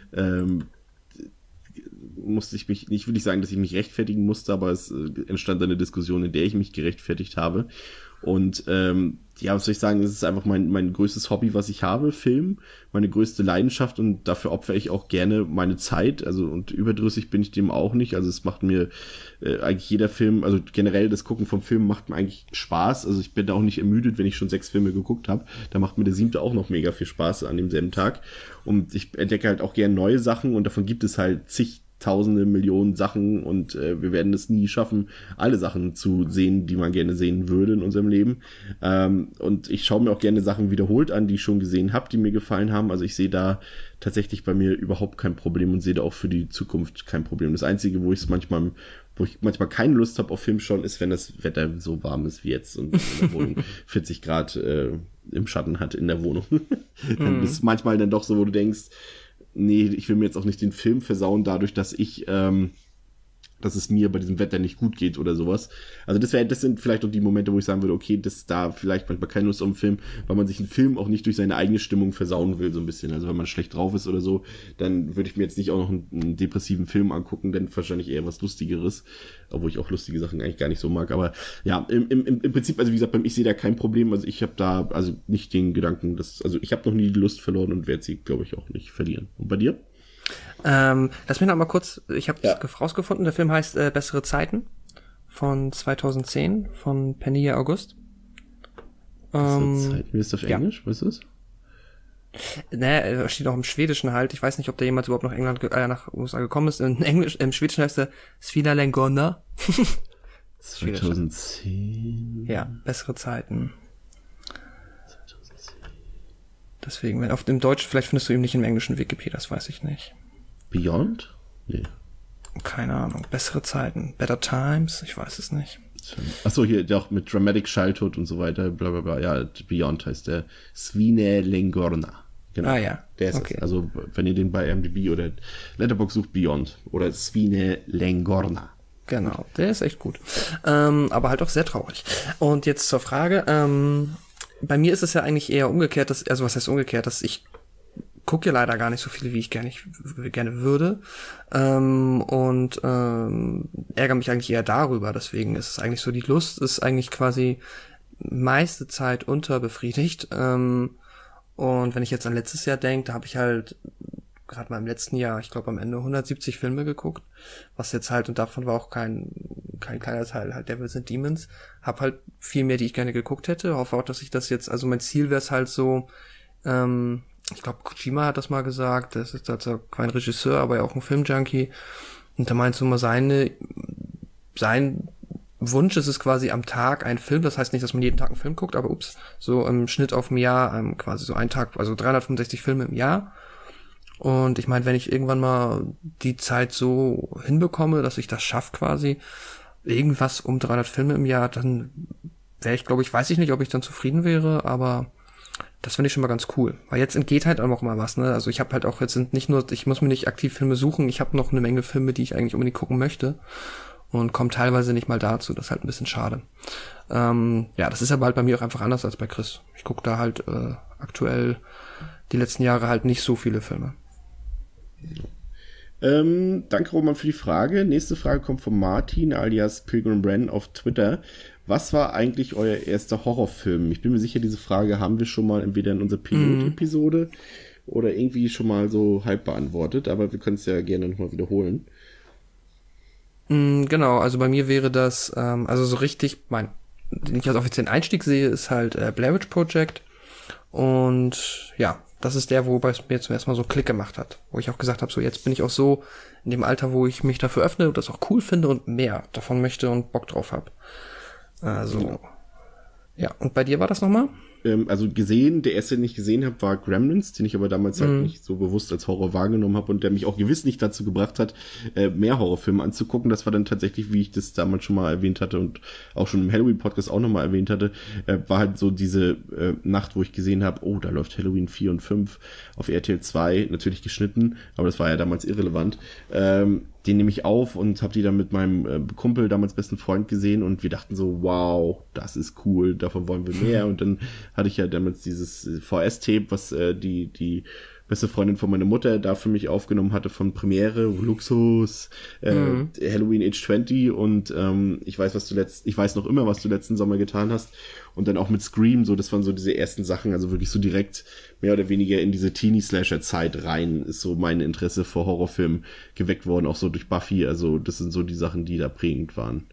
[SPEAKER 1] Musste ich mich, nicht will ich sagen, dass ich mich rechtfertigen musste, aber es entstand eine Diskussion, in der ich mich gerechtfertigt habe. Und was soll ich sagen, es ist einfach mein größtes Hobby, was ich habe, Film, meine größte Leidenschaft und dafür opfere ich auch gerne meine Zeit, also und überdrüssig bin ich dem auch nicht, also es macht mir eigentlich jeder Film, also generell das Gucken vom Film macht mir eigentlich Spaß, also ich bin da auch nicht ermüdet, wenn ich schon 6 Filme geguckt habe, da macht mir der 7. auch noch mega viel Spaß an demselben Tag und ich entdecke halt auch gerne neue Sachen und davon gibt es halt Tausende, Millionen Sachen und wir werden es nie schaffen, alle Sachen zu sehen, die man gerne sehen würde in unserem Leben. Und ich schaue mir auch gerne Sachen wiederholt an, die ich schon gesehen habe, die mir gefallen haben. Also ich sehe da tatsächlich bei mir überhaupt kein Problem und sehe da auch für die Zukunft kein Problem. Das Einzige, wo ich manchmal keine Lust habe auf Film schauen, ist, wenn das Wetter so warm ist wie jetzt und in der Wohnung 40 Grad im Schatten hat in der Wohnung. Dann ist es manchmal dann doch so, wo du denkst, nee, ich will mir jetzt auch nicht den Film versauen, dadurch, dass ich dass es mir bei diesem Wetter nicht gut geht oder sowas. Also das sind vielleicht auch die Momente, wo ich sagen würde, okay, das ist da vielleicht manchmal keine Lust auf einen Film, weil man sich einen Film auch nicht durch seine eigene Stimmung versauen will, so ein bisschen. Also wenn man schlecht drauf ist oder so, dann würde ich mir jetzt nicht auch noch einen depressiven Film angucken, denn wahrscheinlich eher was Lustigeres, obwohl ich auch lustige Sachen eigentlich gar nicht so mag. Aber ja, im Prinzip, also wie gesagt, ich sehe da kein Problem. Also ich habe da also nicht den Gedanken, also ich habe noch nie die Lust verloren und werde sie, glaube ich, auch nicht verlieren. Und bei dir?
[SPEAKER 2] Lass mich noch mal kurz, ich habe rausgefunden, der Film heißt Bessere Zeiten von 2010 von Penia August.
[SPEAKER 1] Bessere Zeiten, wie ist das auf Englisch? Was ist das?
[SPEAKER 2] Naja, steht auch im Schwedischen halt. Ich weiß nicht, ob der jemals überhaupt nach USA gekommen ist. In Englisch, im Schwedischen heißt der Svina Lengorna.
[SPEAKER 1] 2010.
[SPEAKER 2] Ja, Bessere Zeiten. 2010. Deswegen, wenn auf dem Deutschen, vielleicht findest du ihn nicht im englischen Wikipedia, das weiß ich nicht.
[SPEAKER 1] Beyond? Nee.
[SPEAKER 2] Keine Ahnung. Bessere Zeiten. Better Times? Ich weiß es nicht.
[SPEAKER 1] Achso, hier auch mit Dramatic Childhood und so weiter, bla bla bla. Ja, Beyond heißt der Svine Lengorna. Genau.
[SPEAKER 2] Ah ja.
[SPEAKER 1] Der ist okay. Also, wenn ihr den bei IMDb oder Letterboxd sucht, Beyond. Oder Svine Lengorna.
[SPEAKER 2] Genau, der ist echt gut. Aber halt auch sehr traurig. Und jetzt zur Frage. Bei mir ist es ja eigentlich eher umgekehrt, was heißt umgekehrt, dass ich gucke ja leider gar nicht so viele, wie ich gerne würde. Und ärgere mich eigentlich eher darüber. Deswegen ist es eigentlich so, die Lust ist eigentlich quasi meiste Zeit unterbefriedigt. Und wenn ich jetzt an letztes Jahr denke, da habe ich halt gerade mal im letzten Jahr, ich glaube am Ende 170 Filme geguckt, was jetzt halt, und davon war auch kein kleiner Teil, halt Devils and Demons, hab halt viel mehr, die ich gerne geguckt hätte, hoffe auch, dass ich das jetzt, also mein Ziel wäre es halt so, ich glaube Kojima hat das mal gesagt, das ist also kein Regisseur, aber ja auch ein Filmjunkie, und da meinst du mal, sein Wunsch ist es quasi am Tag ein Film, das heißt nicht, dass man jeden Tag einen Film guckt, aber so im Schnitt auf dem Jahr, quasi so ein Tag, also 365 Filme im Jahr. Und ich meine, wenn ich irgendwann mal die Zeit so hinbekomme, dass ich das schaffe quasi, irgendwas um 300 Filme im Jahr, dann wäre ich, glaube ich, weiß ich nicht, ob ich dann zufrieden wäre, aber das finde ich schon mal ganz cool. Weil jetzt entgeht halt auch mal was, ne? Also ich habe halt auch jetzt nicht nur, ich muss mir nicht aktiv Filme suchen, ich habe noch eine Menge Filme, die ich eigentlich unbedingt gucken möchte und komme teilweise nicht mal dazu, das ist halt ein bisschen schade. Ja, das ist aber halt bei mir auch einfach anders als bei Chris. Ich gucke da halt aktuell die letzten Jahre halt nicht so viele Filme.
[SPEAKER 1] Danke, Roman, für die Frage. Nächste Frage kommt von Martin alias Pilgrim Bren auf Twitter. Was war eigentlich euer erster Horrorfilm? Ich bin mir sicher, diese Frage haben wir schon mal entweder in unserer Pilot-Episode oder irgendwie schon mal so halb beantwortet, aber wir können es ja gerne nochmal wiederholen.
[SPEAKER 2] Genau, also bei mir wäre das, also so richtig, den ich als offiziellen Einstieg sehe, ist halt Blair Witch Project. Und ja, das ist der, wobei es mir zum ersten Mal so Klick gemacht hat. Wo ich auch gesagt habe, so jetzt bin ich auch so in dem Alter, wo ich mich dafür öffne und das auch cool finde und mehr davon möchte und Bock drauf habe. Also, ja. Und bei dir war das nochmal?
[SPEAKER 1] Also gesehen, der erste, den ich gesehen habe, war Gremlins, den ich aber damals halt nicht so bewusst als Horror wahrgenommen habe und der mich auch gewiss nicht dazu gebracht hat, mehr Horrorfilme anzugucken. Das war dann tatsächlich, wie ich das damals schon mal erwähnt hatte und auch schon im Halloween-Podcast auch nochmal erwähnt hatte, war halt so diese Nacht, wo ich gesehen habe, oh, da läuft Halloween 4 und 5 auf RTL 2, natürlich geschnitten, aber das war ja damals irrelevant. Den nehme ich auf und habe die dann mit meinem Kumpel, damals besten Freund, gesehen und wir dachten so, wow, das ist cool, davon wollen wir mehr. Und dann hatte ich ja damals dieses VS-Tape, was die beste Freundin von meiner Mutter da für mich aufgenommen hatte von Premiere, Luxus, Halloween Age 20 und ich weiß noch immer, was du letzten Sommer getan hast. Und dann auch mit Scream, so, das waren so diese ersten Sachen, also wirklich so direkt mehr oder weniger in diese Teenie-Slasher-Zeit rein, ist so mein Interesse vor Horrorfilmen geweckt worden, auch so durch Buffy, also das sind so die Sachen, die da prägend waren.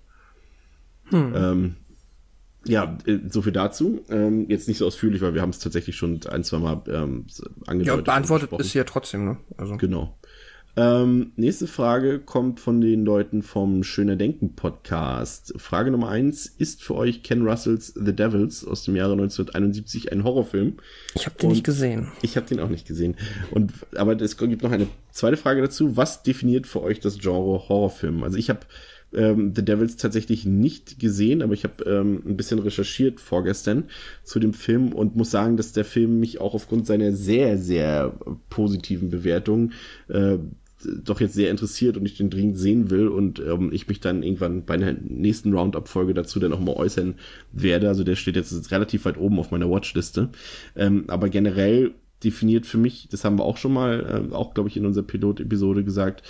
[SPEAKER 1] Ja, so viel dazu. Jetzt nicht so ausführlich, weil wir haben es tatsächlich schon ein, zwei Mal angedeutet.
[SPEAKER 2] Ja, beantwortet ist ja trotzdem, ne? Also.
[SPEAKER 1] Genau. Nächste Frage kommt von den Leuten vom Schöner Denken Podcast. Frage Nummer 1. Ist für euch Ken Russells The Devils aus dem Jahre 1971 ein Horrorfilm?
[SPEAKER 2] Ich habe den nicht gesehen.
[SPEAKER 1] Ich habe den auch nicht gesehen. Aber es gibt noch eine zweite Frage dazu. Was definiert für euch das Genre Horrorfilm? Also ich habe The Devils tatsächlich nicht gesehen, aber ich habe ein bisschen recherchiert vorgestern zu dem Film und muss sagen, dass der Film mich auch aufgrund seiner sehr, sehr positiven Bewertungen doch jetzt sehr interessiert und ich den dringend sehen will und ich mich dann irgendwann bei einer nächsten Roundup-Folge dazu dann auch mal äußern werde. Also der steht jetzt relativ weit oben auf meiner Watchliste. Aber generell definiert für mich, das haben wir auch schon mal, auch glaube ich in unserer Pilot-Episode gesagt,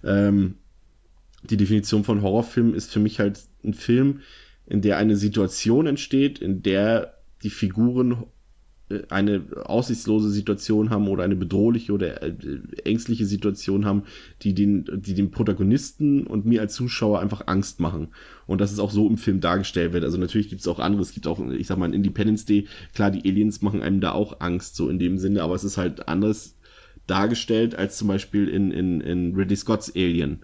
[SPEAKER 1] die Definition von Horrorfilm ist für mich halt ein Film, in der eine Situation entsteht, in der die Figuren eine aussichtslose Situation haben oder eine bedrohliche oder ängstliche Situation haben, die den Protagonisten und mir als Zuschauer einfach Angst machen. Und dass es auch so im Film dargestellt wird. Also natürlich gibt es auch andere, es gibt auch, ich sag mal, in Independence Day, klar, die Aliens machen einem da auch Angst, so in dem Sinne, aber es ist halt anders dargestellt als zum Beispiel in Ridley Scott's Alien.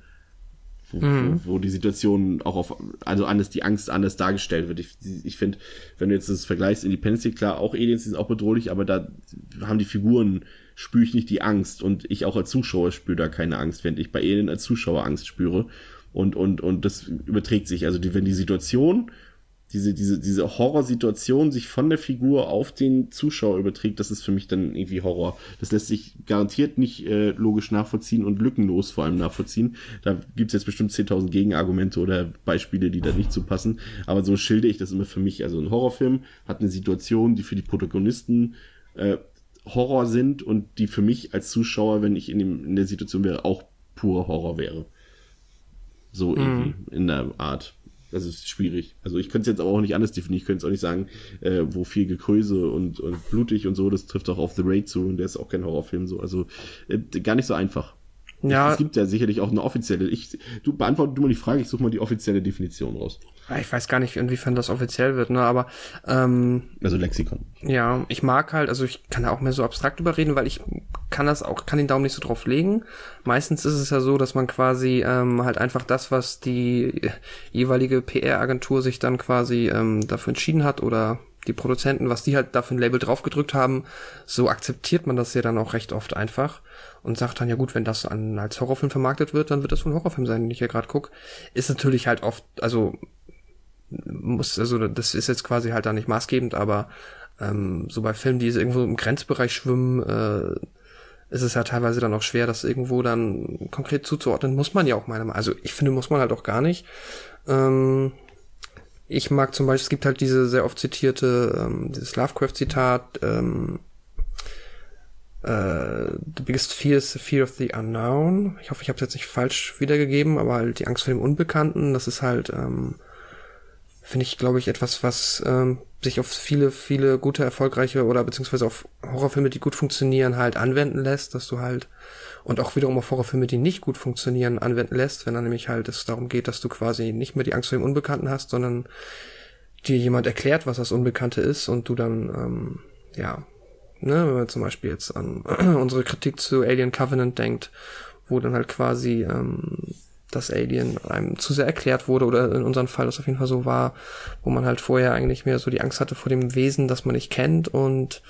[SPEAKER 1] Wo die Situation auch die Angst anders dargestellt wird. Ich finde, wenn du jetzt das vergleichst, Independence Day, klar, auch Aliens, die sind auch bedrohlich, aber da haben die Figuren, spüre ich nicht die Angst und ich auch als Zuschauer spüre da keine Angst, während ich bei Alien als Zuschauer Angst spüre und das überträgt sich. Also wenn die Situation, diese Horrorsituation sich von der Figur auf den Zuschauer überträgt, das ist für mich dann irgendwie Horror. Das lässt sich garantiert nicht logisch nachvollziehen und lückenlos vor allem nachvollziehen. Da gibt's jetzt bestimmt 10.000 Gegenargumente oder Beispiele, die da nicht zu passen. Aber so schilde ich das immer für mich. Also ein Horrorfilm hat eine Situation, die für die Protagonisten Horror sind und die für mich als Zuschauer, wenn ich in der Situation wäre, auch purer Horror wäre. So irgendwie in der Art. Das ist schwierig. Also ich könnte es jetzt aber auch nicht anders definieren. Ich könnte es auch nicht sagen, wo viel Gekröse und blutig und so, das trifft auch auf The Raid zu und der ist auch kein Horrorfilm so. Also gar nicht so einfach. Ja. Es gibt ja sicherlich auch eine offizielle. Beantworte du mal die Frage, ich suche mal die offizielle Definition raus.
[SPEAKER 2] Ich weiß gar nicht, inwiefern das offiziell wird, ne, aber
[SPEAKER 1] also Lexikon.
[SPEAKER 2] Ja, ich mag halt, also ich kann da auch mehr so abstrakt überreden, weil ich kann den Daumen nicht so drauf legen. Meistens ist es ja so, dass man quasi halt einfach das, was die jeweilige PR-Agentur sich dann quasi dafür entschieden hat oder die Produzenten, was die halt dafür ein Label draufgedrückt haben, so akzeptiert man das ja dann auch recht oft einfach und sagt dann, ja gut, wenn das als Horrorfilm vermarktet wird, dann wird das wohl ein Horrorfilm sein, den ich ja gerade gucke. Ist natürlich halt oft, das ist jetzt quasi halt da nicht maßgebend, aber so bei Filmen, die irgendwo im Grenzbereich schwimmen, ist es ja teilweise dann auch schwer, das irgendwo dann konkret zuzuordnen. Muss man ja auch also ich finde, muss man halt auch gar nicht. Ich mag zum Beispiel, es gibt halt diese sehr oft zitierte, dieses Lovecraft-Zitat, the biggest fear is the fear of the unknown. Ich hoffe, ich habe es jetzt nicht falsch wiedergegeben, aber halt die Angst vor dem Unbekannten, das ist halt, finde ich, glaube ich, etwas, was sich auf viele gute, erfolgreiche oder beziehungsweise auf Horrorfilme, die gut funktionieren, halt anwenden lässt, dass du halt und auch wiederum auf Horrorfilme, die nicht gut funktionieren, anwenden lässt, wenn dann nämlich halt es darum geht, dass du quasi nicht mehr die Angst vor dem Unbekannten hast, sondern dir jemand erklärt, was das Unbekannte ist und du dann, wenn man zum Beispiel jetzt an unsere Kritik zu Alien Covenant denkt, wo dann halt quasi das Alien einem zu sehr erklärt wurde oder in unserem Fall das auf jeden Fall so war, wo man halt vorher eigentlich mehr so die Angst hatte vor dem Wesen, das man nicht kennt und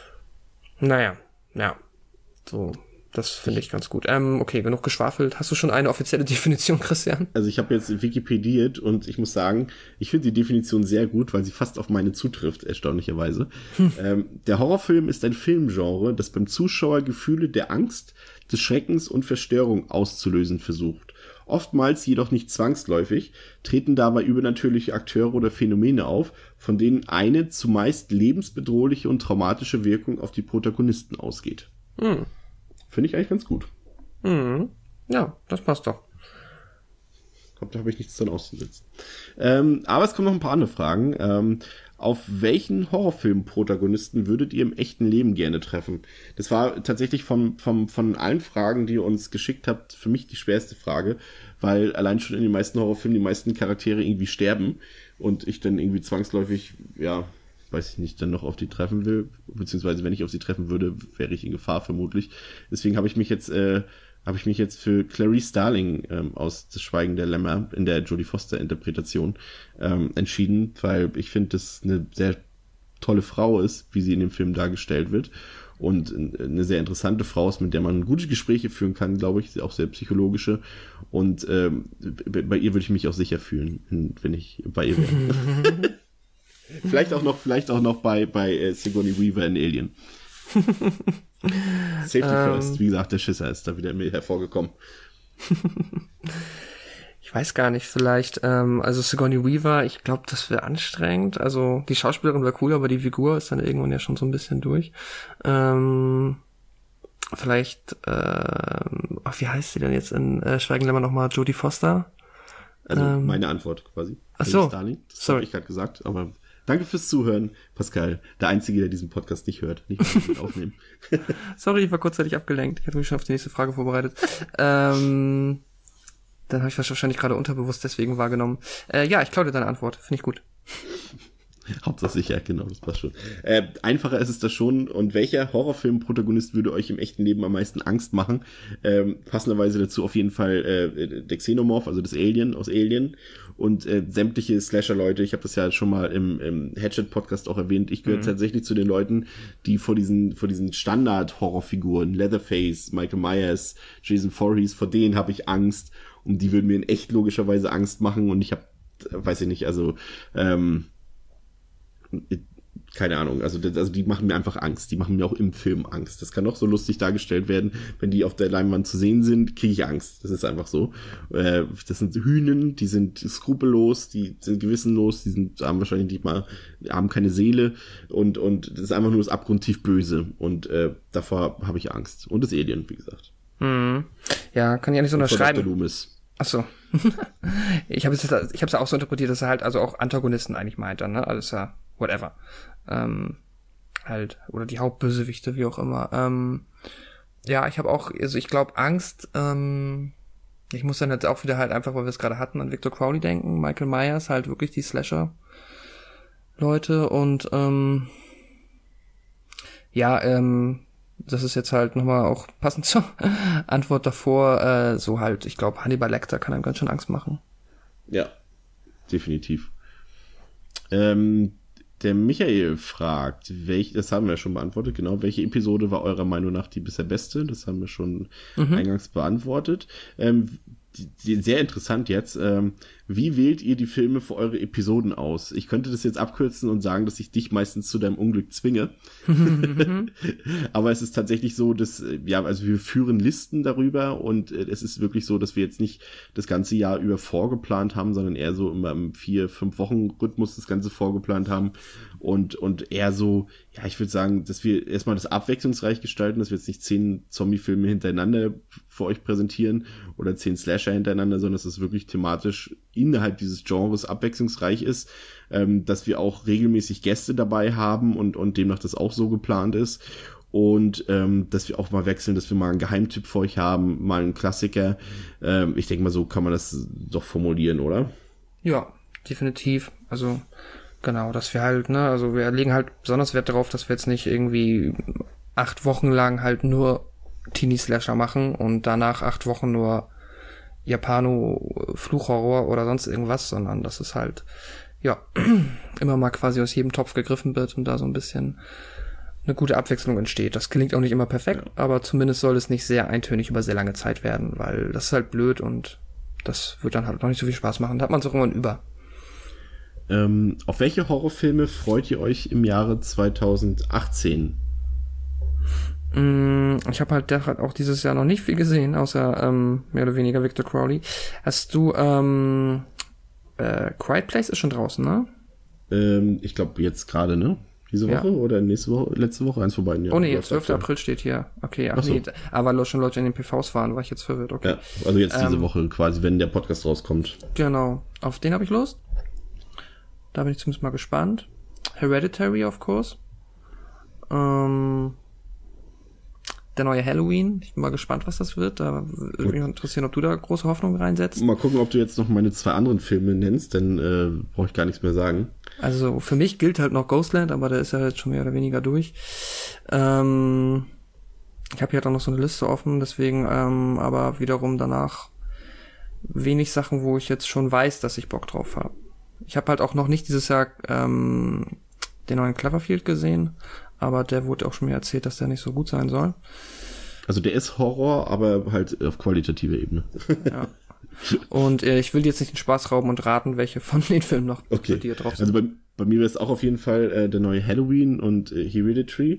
[SPEAKER 2] so, das finde ich ganz gut. Okay, genug geschwafelt. Hast du schon eine offizielle Definition, Christian?
[SPEAKER 1] Also ich habe jetzt Wikipediert und ich muss sagen, ich finde die Definition sehr gut, weil sie fast auf meine zutrifft, erstaunlicherweise. Der Horrorfilm ist ein Filmgenre, das beim Zuschauer Gefühle der Angst, des Schreckens und Verstörung auszulösen versucht. Oftmals jedoch nicht zwangsläufig, treten dabei übernatürliche Akteure oder Phänomene auf, von denen eine zumeist lebensbedrohliche und traumatische Wirkung auf die Protagonisten ausgeht. Finde ich eigentlich ganz gut.
[SPEAKER 2] Ja, das passt doch.
[SPEAKER 1] Ich glaube, da habe ich nichts dran auszusetzen. Aber es kommen noch ein paar andere Fragen. Auf welchen Horrorfilm-Protagonisten würdet ihr im echten Leben gerne treffen? Das war tatsächlich von allen Fragen, die ihr uns geschickt habt, für mich die schwerste Frage, weil allein schon in den meisten Horrorfilmen die meisten Charaktere irgendwie sterben und ich dann irgendwie zwangsläufig, weiß ich nicht, dann noch auf die treffen will, beziehungsweise wenn ich auf sie treffen würde, wäre ich in Gefahr vermutlich. Deswegen habe ich mich jetzt für Clarice Starling aus Das Schweigen der Lämmer in der Jodie Foster Interpretation entschieden, weil ich finde, dass eine sehr tolle Frau ist, wie sie in dem Film dargestellt wird und eine sehr interessante Frau ist, mit der man gute Gespräche führen kann, glaube ich, auch sehr psychologische und bei ihr würde ich mich auch sicher fühlen, wenn ich bei ihr wäre. Vielleicht auch noch bei Sigourney Weaver in Alien. Safety first. Wie gesagt, der Schisser ist da wieder hervorgekommen.
[SPEAKER 2] Ich weiß gar nicht, vielleicht, also Sigourney Weaver, ich glaube, das wäre anstrengend. Also die Schauspielerin wäre cool, aber die Figur ist dann irgendwann ja schon so ein bisschen durch. Vielleicht, wie heißt sie denn jetzt in Schweigen lämmer nochmal? Jodie Foster?
[SPEAKER 1] Also meine Antwort quasi.
[SPEAKER 2] Ach so,
[SPEAKER 1] Starling. Das habe ich gerade gesagt, aber danke fürs Zuhören, Pascal. Der Einzige, der diesen Podcast nicht hört. Nicht aufnehmen.
[SPEAKER 2] Sorry, ich war kurzzeitig abgelenkt. Ich hatte mich schon auf die nächste Frage vorbereitet. Dann habe ich das wahrscheinlich gerade unterbewusst deswegen wahrgenommen. Ja, ich klaue dir deine Antwort. Finde ich gut.
[SPEAKER 1] Hauptsache sicher, genau, das passt schon. Einfacher ist es das schon. Und welcher Horrorfilm-Protagonist würde euch im echten Leben am meisten Angst machen? Passenderweise dazu auf jeden Fall der Xenomorph, also das Alien aus Alien. Und sämtliche Slasher-Leute, ich habe das ja schon mal im Hatchet-Podcast auch erwähnt, ich gehöre tatsächlich zu den Leuten, die vor diesen Standard-Horrorfiguren, Leatherface, Michael Myers, Jason Voorhees, vor denen habe ich Angst. Und die würden mir in echt logischerweise Angst machen. Und ich habe, weiß ich nicht, also keine Ahnung, also die machen mir einfach Angst. Die machen mir auch im Film Angst. Das kann auch so lustig dargestellt werden. Wenn die auf der Leinwand zu sehen sind, kriege ich Angst. Das ist einfach so. Das sind Hühnen, die sind skrupellos, die sind gewissenlos, haben wahrscheinlich nicht mal, haben keine Seele und das ist einfach nur das abgrundtief Böse. Und davor habe ich Angst. Und das Alien, wie gesagt.
[SPEAKER 2] Ja, kann ich ja nicht so unterschreiben.
[SPEAKER 1] Dr. Loomis.
[SPEAKER 2] Ach so. Ich habe es ja auch so interpretiert, dass er halt also auch Antagonisten eigentlich meint dann, ne? Alles ja whatever. Halt, oder die Hauptbösewichte, wie auch immer. Ja, ich habe auch, also ich glaube Angst, ich muss dann jetzt auch wieder halt einfach, weil wir es gerade hatten, an Victor Crowley denken, Michael Myers, halt wirklich die Slasher-Leute und das ist jetzt halt nochmal auch passend zur Antwort davor, so halt, ich glaube, Hannibal Lecter kann einem ganz schön Angst machen.
[SPEAKER 1] Ja, definitiv. Der Michael fragt, das haben wir ja schon beantwortet, genau, welche Episode war eurer Meinung nach die bisher beste? Das haben wir schon eingangs beantwortet. Sehr interessant jetzt. Wie wählt ihr die Filme für eure Episoden aus? Ich könnte das jetzt abkürzen und sagen, dass ich dich meistens zu deinem Unglück zwinge. Aber es ist tatsächlich so, dass, also wir führen Listen darüber und es ist wirklich so, dass wir jetzt nicht das ganze Jahr über vorgeplant haben, sondern eher so immer im 4-5 Wochen Rhythmus das Ganze vorgeplant haben und eher so, ja, ich würde sagen, dass wir erstmal das abwechslungsreich gestalten, dass wir jetzt nicht 10 Zombie-Filme hintereinander für euch präsentieren oder 10 Slasher hintereinander, sondern dass es wirklich thematisch innerhalb dieses Genres abwechslungsreich ist, dass wir auch regelmäßig Gäste dabei haben und demnach das auch so geplant ist und dass wir auch mal wechseln, dass wir mal einen Geheimtipp für euch haben, mal einen Klassiker. Ich denke mal, so kann man das doch formulieren, oder?
[SPEAKER 2] Ja, definitiv. Also genau, dass wir halt, ne, also wir legen halt besonders Wert darauf, dass wir jetzt nicht irgendwie 8 Wochen lang halt nur Teenie-Slasher machen und danach 8 Wochen nur Japano-Fluchhorror oder sonst irgendwas, sondern dass es halt, ja, immer mal quasi aus jedem Topf gegriffen wird und da so ein bisschen eine gute Abwechslung entsteht. Das klingt auch nicht immer perfekt, aber zumindest soll es nicht sehr eintönig über sehr lange Zeit werden, weil das ist halt blöd und das wird dann halt noch nicht so viel Spaß machen. Da hat man es auch irgendwann über.
[SPEAKER 1] Auf welche Horrorfilme freut ihr euch im Jahre 2018?
[SPEAKER 2] Ich habe halt auch dieses Jahr noch nicht viel gesehen, außer mehr oder weniger Victor Crowley. Hast du Quiet Place ist schon draußen, ne?
[SPEAKER 1] Ich glaube jetzt gerade, ne? Diese Woche oder nächste Woche, letzte Woche, eins von beiden. Ja.
[SPEAKER 2] Oh nee, 12. April steht hier. Okay, ach so. Nee, aber weil schon Leute in den PVs waren, war ich jetzt verwirrt. Okay.
[SPEAKER 1] Ja, also jetzt diese Woche quasi, wenn der Podcast rauskommt.
[SPEAKER 2] Genau, auf den habe ich Lust. Da bin ich zumindest mal gespannt. Hereditary, of course. Der neue Halloween. Ich bin mal gespannt, was das wird. Da würde mich interessieren, ob du da große Hoffnung reinsetzt.
[SPEAKER 1] Mal gucken, ob du jetzt noch meine 2 anderen Filme nennst, dann brauche ich gar nichts mehr sagen.
[SPEAKER 2] Also für mich gilt halt noch Ghostland, aber der ist ja jetzt schon mehr oder weniger durch. Ich habe hier halt auch noch so eine Liste offen, deswegen aber wiederum danach wenig Sachen, wo ich jetzt schon weiß, dass ich Bock drauf habe. Ich habe halt auch noch nicht dieses Jahr den neuen Cloverfield gesehen, aber der wurde auch schon mir erzählt, dass der nicht so gut sein soll.
[SPEAKER 1] Also der ist Horror, aber halt auf qualitativer Ebene.
[SPEAKER 2] Ja. Und ich will jetzt nicht den Spaß rauben und raten, welche von den Filmen noch bei dir drauf sind.
[SPEAKER 1] Also bei mir wäre es auch auf jeden Fall der neue Halloween und Hereditary.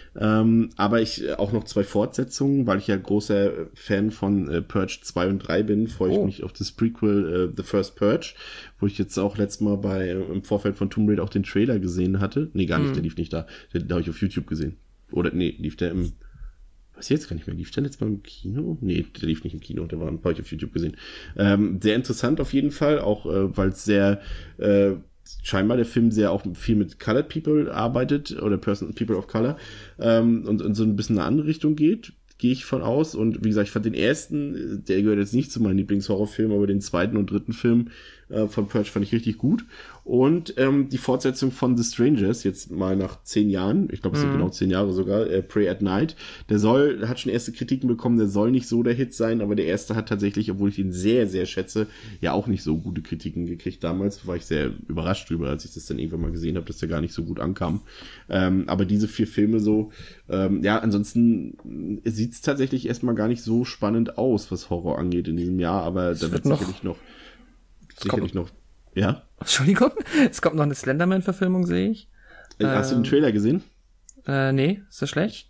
[SPEAKER 1] Aber ich auch noch 2 Fortsetzungen, weil ich ja großer Fan von Purge 2 und 3 bin, freue ich mich auf das Prequel The First Purge, wo ich jetzt auch letztes Mal im Vorfeld von Tomb Raider auch den Trailer gesehen hatte. Nee, gar nicht, der lief nicht da. Den habe ich auf YouTube gesehen. Oder nee, lief der was jetzt gar nicht mehr, lief der letztes Mal im Kino? Nee, der lief nicht im Kino, der habe ich auf YouTube gesehen. Sehr interessant auf jeden Fall, auch weil es sehr scheinbar der Film sehr auch viel mit Colored People arbeitet oder People of Color und so ein bisschen in eine andere Richtung geht, gehe ich von aus. Und wie gesagt, ich fand den ersten, der gehört jetzt nicht zu meinen Lieblingshorrorfilmen, aber den zweiten und dritten Film von Purge fand ich richtig gut. Und die Fortsetzung von The Strangers, jetzt mal nach 10 Jahren, ich glaube es sind genau 10 Jahre sogar, Prey at Night, hat schon erste Kritiken bekommen, der soll nicht so der Hit sein, aber der erste hat tatsächlich, obwohl ich ihn sehr, sehr schätze, ja auch nicht so gute Kritiken gekriegt damals, war ich sehr überrascht drüber, als ich das dann irgendwann mal gesehen habe, dass der gar nicht so gut ankam. Aber diese 4 Filme so, ansonsten sieht es tatsächlich erstmal gar nicht so spannend aus, was Horror angeht in diesem Jahr, aber da wird sicherlich noch, ja?
[SPEAKER 2] Entschuldigung, es kommt noch eine Slenderman-Verfilmung, sehe ich.
[SPEAKER 1] Hast du den Trailer gesehen?
[SPEAKER 2] Nee, ist das schlecht?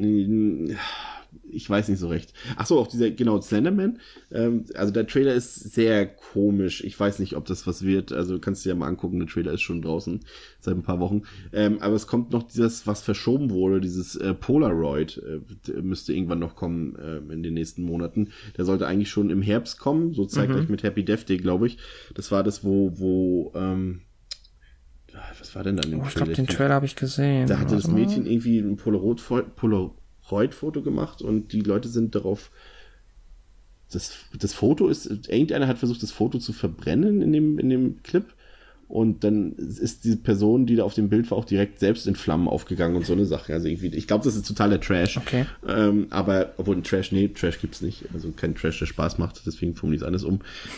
[SPEAKER 1] Ich weiß nicht so recht. Ach so, auch Slenderman. Also der Trailer ist sehr komisch. Ich weiß nicht, ob das was wird. Also kannst du dir ja mal angucken. Der Trailer ist schon draußen seit ein paar Wochen. Aber es kommt noch was verschoben wurde. Dieses Polaroid müsste irgendwann noch kommen in den nächsten Monaten. Der sollte eigentlich schon im Herbst kommen. So zeitgleich mit Happy Death Day, glaube ich. Das war das, wo was war denn da in dem
[SPEAKER 2] Trailer? Ich glaube, den Trailer habe ich gesehen.
[SPEAKER 1] Da hatte das Mädchen irgendwie ein Polaroid-Foto gemacht und die Leute sind darauf. Das Foto ist. Irgendeiner hat versucht, das Foto zu verbrennen in dem Clip. Und dann ist die Person, die da auf dem Bild war, auch direkt selbst in Flammen aufgegangen und so eine Sache. Also irgendwie, ich glaube, das ist totaler Trash.
[SPEAKER 2] Okay.
[SPEAKER 1] Aber, obwohl Trash gibt's nicht. Also kein Trash, der Spaß macht, deswegen formuliere ich es anders um.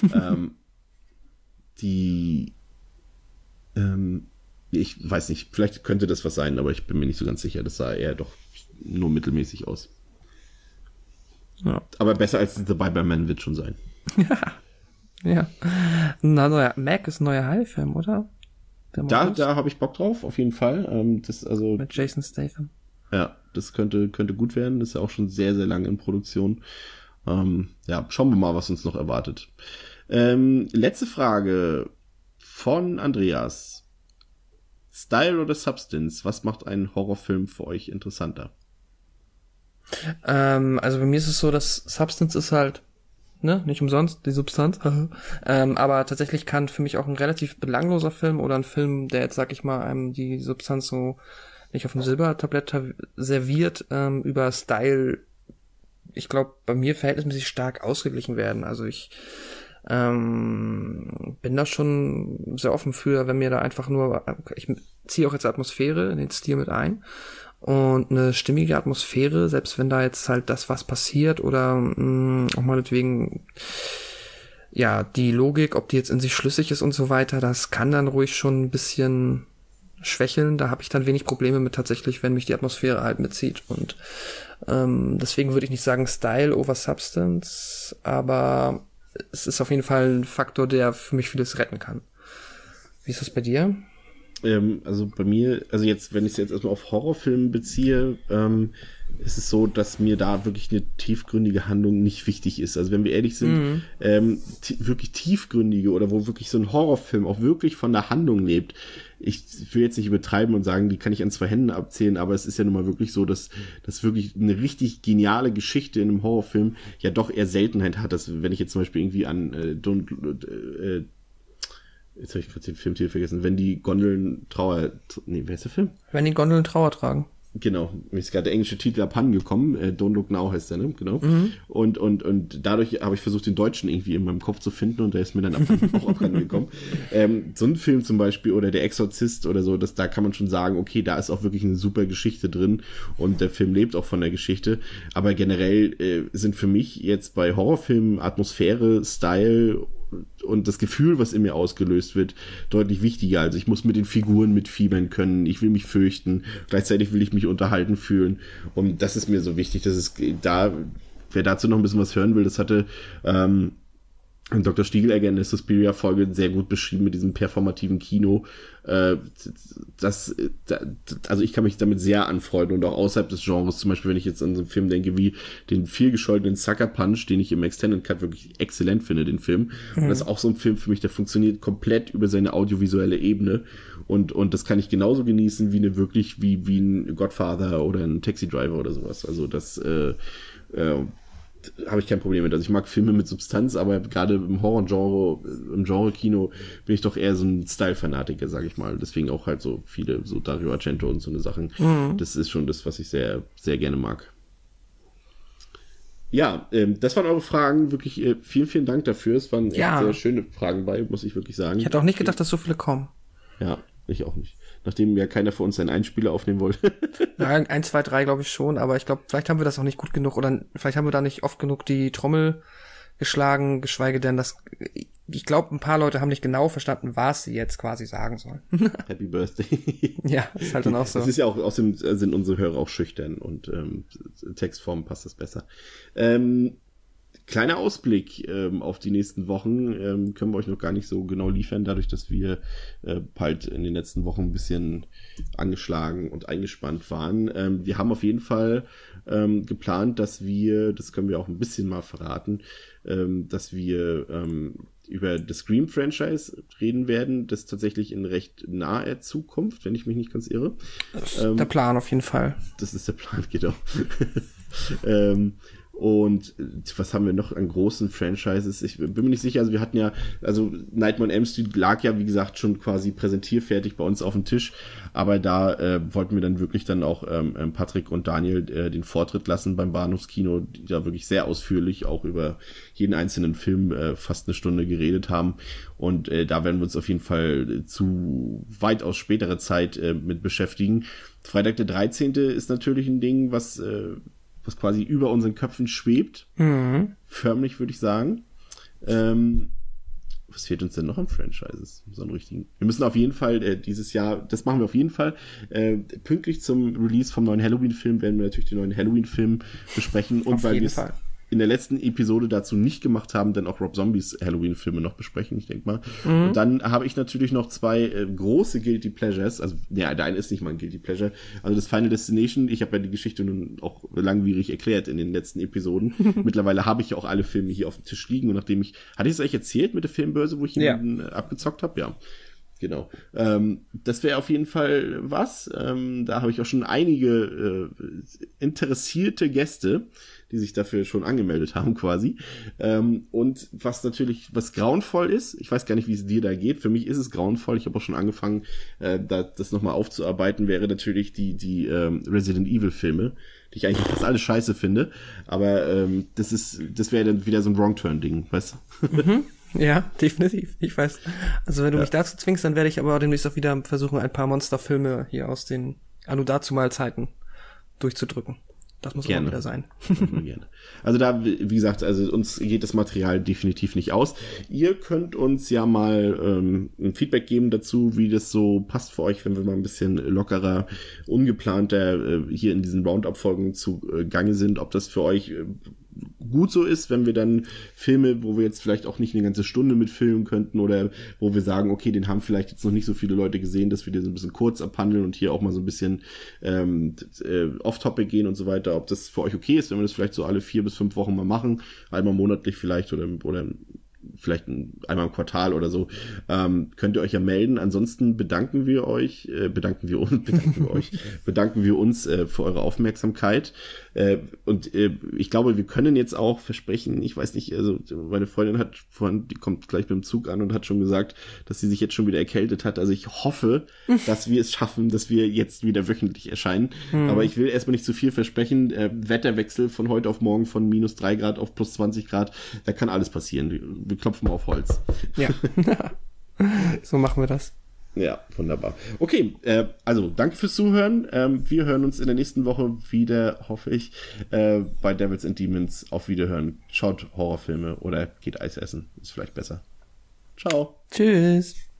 [SPEAKER 1] Ich weiß nicht, vielleicht könnte das was sein, aber ich bin mir nicht so ganz sicher. Das sah eher doch nur mittelmäßig aus. Ja. Aber besser als The Biberman wird schon sein.
[SPEAKER 2] Ja. Mac ist ein neuer High-Film, oder?
[SPEAKER 1] Da habe ich Bock drauf, auf jeden Fall.
[SPEAKER 2] Mit Jason Statham.
[SPEAKER 1] Ja, das könnte gut werden. Das ist ja auch schon sehr, sehr lange in Produktion. Schauen wir mal, was uns noch erwartet. Letzte Frage von Andreas. Style oder Substance? Was macht einen Horrorfilm für euch interessanter?
[SPEAKER 2] Also bei mir ist es so, dass Substance ist halt, nicht umsonst, die Substanz. Aber tatsächlich kann für mich auch ein relativ belangloser Film oder ein Film, der jetzt, sag ich mal, einem die Substanz so nicht auf dem Silbertablett serviert, über Style, ich glaube, bei mir verhältnismäßig stark ausgeglichen werden. Also ich bin da schon sehr offen für, wenn mir da einfach nur, ich ziehe auch jetzt Atmosphäre in den Stil mit ein und eine stimmige Atmosphäre, selbst wenn da jetzt halt das, was passiert oder auch meinetwegen die Logik, ob die jetzt in sich schlüssig ist und so weiter, das kann dann ruhig schon ein bisschen schwächeln. Da habe ich dann wenig Probleme mit tatsächlich, wenn mich die Atmosphäre halt mitzieht und deswegen würde ich nicht sagen Style over Substance, aber es ist auf jeden Fall ein Faktor, der für mich vieles retten kann. Wie ist das bei dir?
[SPEAKER 1] Also bei mir, also jetzt, wenn ich es jetzt erstmal auf Horrorfilme beziehe, ist es so, dass mir da wirklich eine tiefgründige Handlung nicht wichtig ist. Also wenn wir ehrlich sind, wirklich tiefgründige oder wo wirklich so ein Horrorfilm auch wirklich von der Handlung lebt. Ich will jetzt nicht übertreiben und sagen, die kann ich an 2 Händen abzählen, aber es ist ja nun mal wirklich so, dass wirklich eine richtig geniale Geschichte in einem Horrorfilm ja doch eher Seltenheit hat. Dass, wenn ich jetzt zum Beispiel irgendwie an jetzt habe ich gerade den Filmtitel vergessen, wenn die Gondeln wer ist der Film?
[SPEAKER 2] Wenn die Gondeln Trauer tragen.
[SPEAKER 1] Genau, mir ist gerade der englische Titel abhanden gekommen, Don't Look Now heißt der, ne? Genau. Und dadurch habe ich versucht, den Deutschen irgendwie in meinem Kopf zu finden und der ist mir dann auch abhanden gekommen. So ein Film zum Beispiel oder Der Exorzist oder so, da kann man schon sagen, okay, da ist auch wirklich eine super Geschichte drin und der Film lebt auch von der Geschichte, aber generell sind für mich jetzt bei Horrorfilmen Atmosphäre, Style und das Gefühl, was in mir ausgelöst wird, deutlich wichtiger. Also ich muss mit den Figuren mitfiebern können, ich will mich fürchten, gleichzeitig will ich mich unterhalten fühlen und das ist mir so wichtig, dass es da, wer dazu noch ein bisschen was hören will, das hatte Und Dr. Stiegelegger in der Suspiria-Folge sehr gut beschrieben mit diesem performativen Kino. Also ich kann mich damit sehr anfreunden und auch außerhalb des Genres, zum Beispiel, wenn ich jetzt an so einen Film denke wie den vielgescholtenen Sucker Punch, den ich im Extended Cut wirklich exzellent finde, den Film. Und das ist auch so ein Film für mich, der funktioniert komplett über seine audiovisuelle Ebene. Und das kann ich genauso genießen wie wie ein Godfather oder ein Taxi Driver oder sowas. Also das habe ich kein Problem mit. Also ich mag Filme mit Substanz, aber gerade im Horror-Genre, im Genre-Kino bin ich doch eher so ein Style-Fanatiker, sage ich mal. Deswegen auch halt so viele, so Dario Argento und so eine Sachen. Das ist schon das, was ich sehr, sehr gerne mag. Ja, das waren eure Fragen. Wirklich vielen, vielen Dank dafür. Es waren echt sehr schöne Fragen bei, muss ich wirklich sagen.
[SPEAKER 2] Ich hätte auch nicht gedacht, dass so viele kommen.
[SPEAKER 1] Ja, ich auch nicht. Nachdem ja keiner von uns seinen Einspieler aufnehmen wollte.
[SPEAKER 2] Ja, 1, 2, 3 glaube ich schon, aber ich glaube, vielleicht haben wir das auch nicht gut genug oder vielleicht haben wir da nicht oft genug die Trommel geschlagen, geschweige denn, ich glaube, ein paar Leute haben nicht genau verstanden, was sie jetzt quasi sagen sollen.
[SPEAKER 1] Happy Birthday.
[SPEAKER 2] Ja, ist halt dann auch so.
[SPEAKER 1] Das ist ja auch, außerdem sind unsere Hörer auch schüchtern und Textform passt das besser. Kleiner Ausblick auf die nächsten Wochen können wir euch noch gar nicht so genau liefern, dadurch, dass wir bald in den letzten Wochen ein bisschen angeschlagen und eingespannt waren. Wir haben auf jeden Fall geplant, dass wir, das können wir auch ein bisschen mal verraten, dass wir über das Scream-Franchise reden werden, das tatsächlich in recht naher Zukunft, wenn ich mich nicht ganz irre.
[SPEAKER 2] Das ist der Plan auf jeden Fall.
[SPEAKER 1] Das ist der Plan, genau. Und was haben wir noch an großen Franchises? Ich bin mir nicht sicher, also wir hatten ja, also Nightmare on Elm Street lag ja, wie gesagt, schon quasi präsentierfertig bei uns auf dem Tisch, aber da wollten wir dann wirklich dann auch Patrick und Daniel den Vortritt lassen beim Bahnhofskino, die da wirklich sehr ausführlich auch über jeden einzelnen Film fast eine Stunde geredet haben und da werden wir uns auf jeden Fall zu weitaus späterer Zeit mit beschäftigen. Freitag der 13. ist natürlich ein Ding, was quasi über unseren Köpfen schwebt. Förmlich, würde ich sagen. Was fehlt uns denn noch an Franchises? So einen richtigen. Wir müssen auf jeden Fall dieses Jahr, das machen wir auf jeden Fall, pünktlich zum Release vom neuen Halloween-Film werden wir natürlich den neuen Halloween-Film besprechen. Und weil wir es in der letzten Episode dazu nicht gemacht haben, dann auch Rob Zombies Halloween-Filme noch besprechen, ich denke mal. Und dann habe ich natürlich noch zwei große Guilty Pleasures. Also, ja, der eine ist nicht mal ein Guilty Pleasure. Also das Final Destination, ich habe ja die Geschichte nun auch langwierig erklärt in den letzten Episoden. Mittlerweile habe ich ja auch alle Filme hier auf dem Tisch liegen. Und nachdem hatte ich es euch erzählt mit der Filmbörse, wo ich jemanden abgezockt habe? Ja. Genau. Das wäre auf jeden Fall was. Da habe ich auch schon einige interessierte Gäste, die sich dafür schon angemeldet haben quasi. Und was grauenvoll ist, ich weiß gar nicht, wie es dir da geht, für mich ist es grauenvoll, ich habe auch schon angefangen, das nochmal aufzuarbeiten, wäre natürlich die Resident Evil Filme, die ich eigentlich fast alle scheiße finde, aber das wäre dann wieder so ein Wrong-Turn-Ding, weißt du?
[SPEAKER 2] Ja, definitiv. Ich weiß. Also wenn du mich dazu zwingst, dann werde ich aber demnächst auch wieder versuchen, ein paar Monsterfilme hier aus den Anno-dazumal-Zeiten durchzudrücken. Das muss immer wieder sein.
[SPEAKER 1] Gerne. Also da, wie gesagt, also uns geht das Material definitiv nicht aus. Ihr könnt uns ja mal ein Feedback geben dazu, wie das so passt für euch, wenn wir mal ein bisschen lockerer, ungeplanter hier in diesen Roundup-Folgen zu Gange sind, ob das für euch gut so ist, wenn wir dann Filme, wo wir jetzt vielleicht auch nicht eine ganze Stunde mitfilmen könnten oder wo wir sagen, okay, den haben vielleicht jetzt noch nicht so viele Leute gesehen, dass wir den so ein bisschen kurz abhandeln und hier auch mal so ein bisschen off-topic gehen und so weiter, ob das für euch okay ist, wenn wir das vielleicht so alle 4 bis 5 Wochen mal machen, einmal monatlich vielleicht oder vielleicht einmal im Quartal oder so, könnt ihr euch ja melden. Ansonsten bedanken wir uns für eure Aufmerksamkeit. Und ich glaube, wir können jetzt auch versprechen, ich weiß nicht, also meine Freundin die kommt gleich mit dem Zug an und hat schon gesagt, dass sie sich jetzt schon wieder erkältet hat. Also ich hoffe, dass wir es schaffen, dass wir jetzt wieder wöchentlich erscheinen. Aber ich will erstmal nicht zu viel versprechen. Wetterwechsel von heute auf morgen von -3 Grad auf +20 Grad, da kann alles passieren. Wir klopfen mal auf Holz.
[SPEAKER 2] Ja, so machen wir das.
[SPEAKER 1] Ja, wunderbar. Okay, also danke fürs Zuhören. Wir hören uns in der nächsten Woche wieder, hoffe ich, bei Devils and Demons. Auf Wiederhören. Schaut Horrorfilme oder geht Eis essen. Ist vielleicht besser. Ciao.
[SPEAKER 2] Tschüss.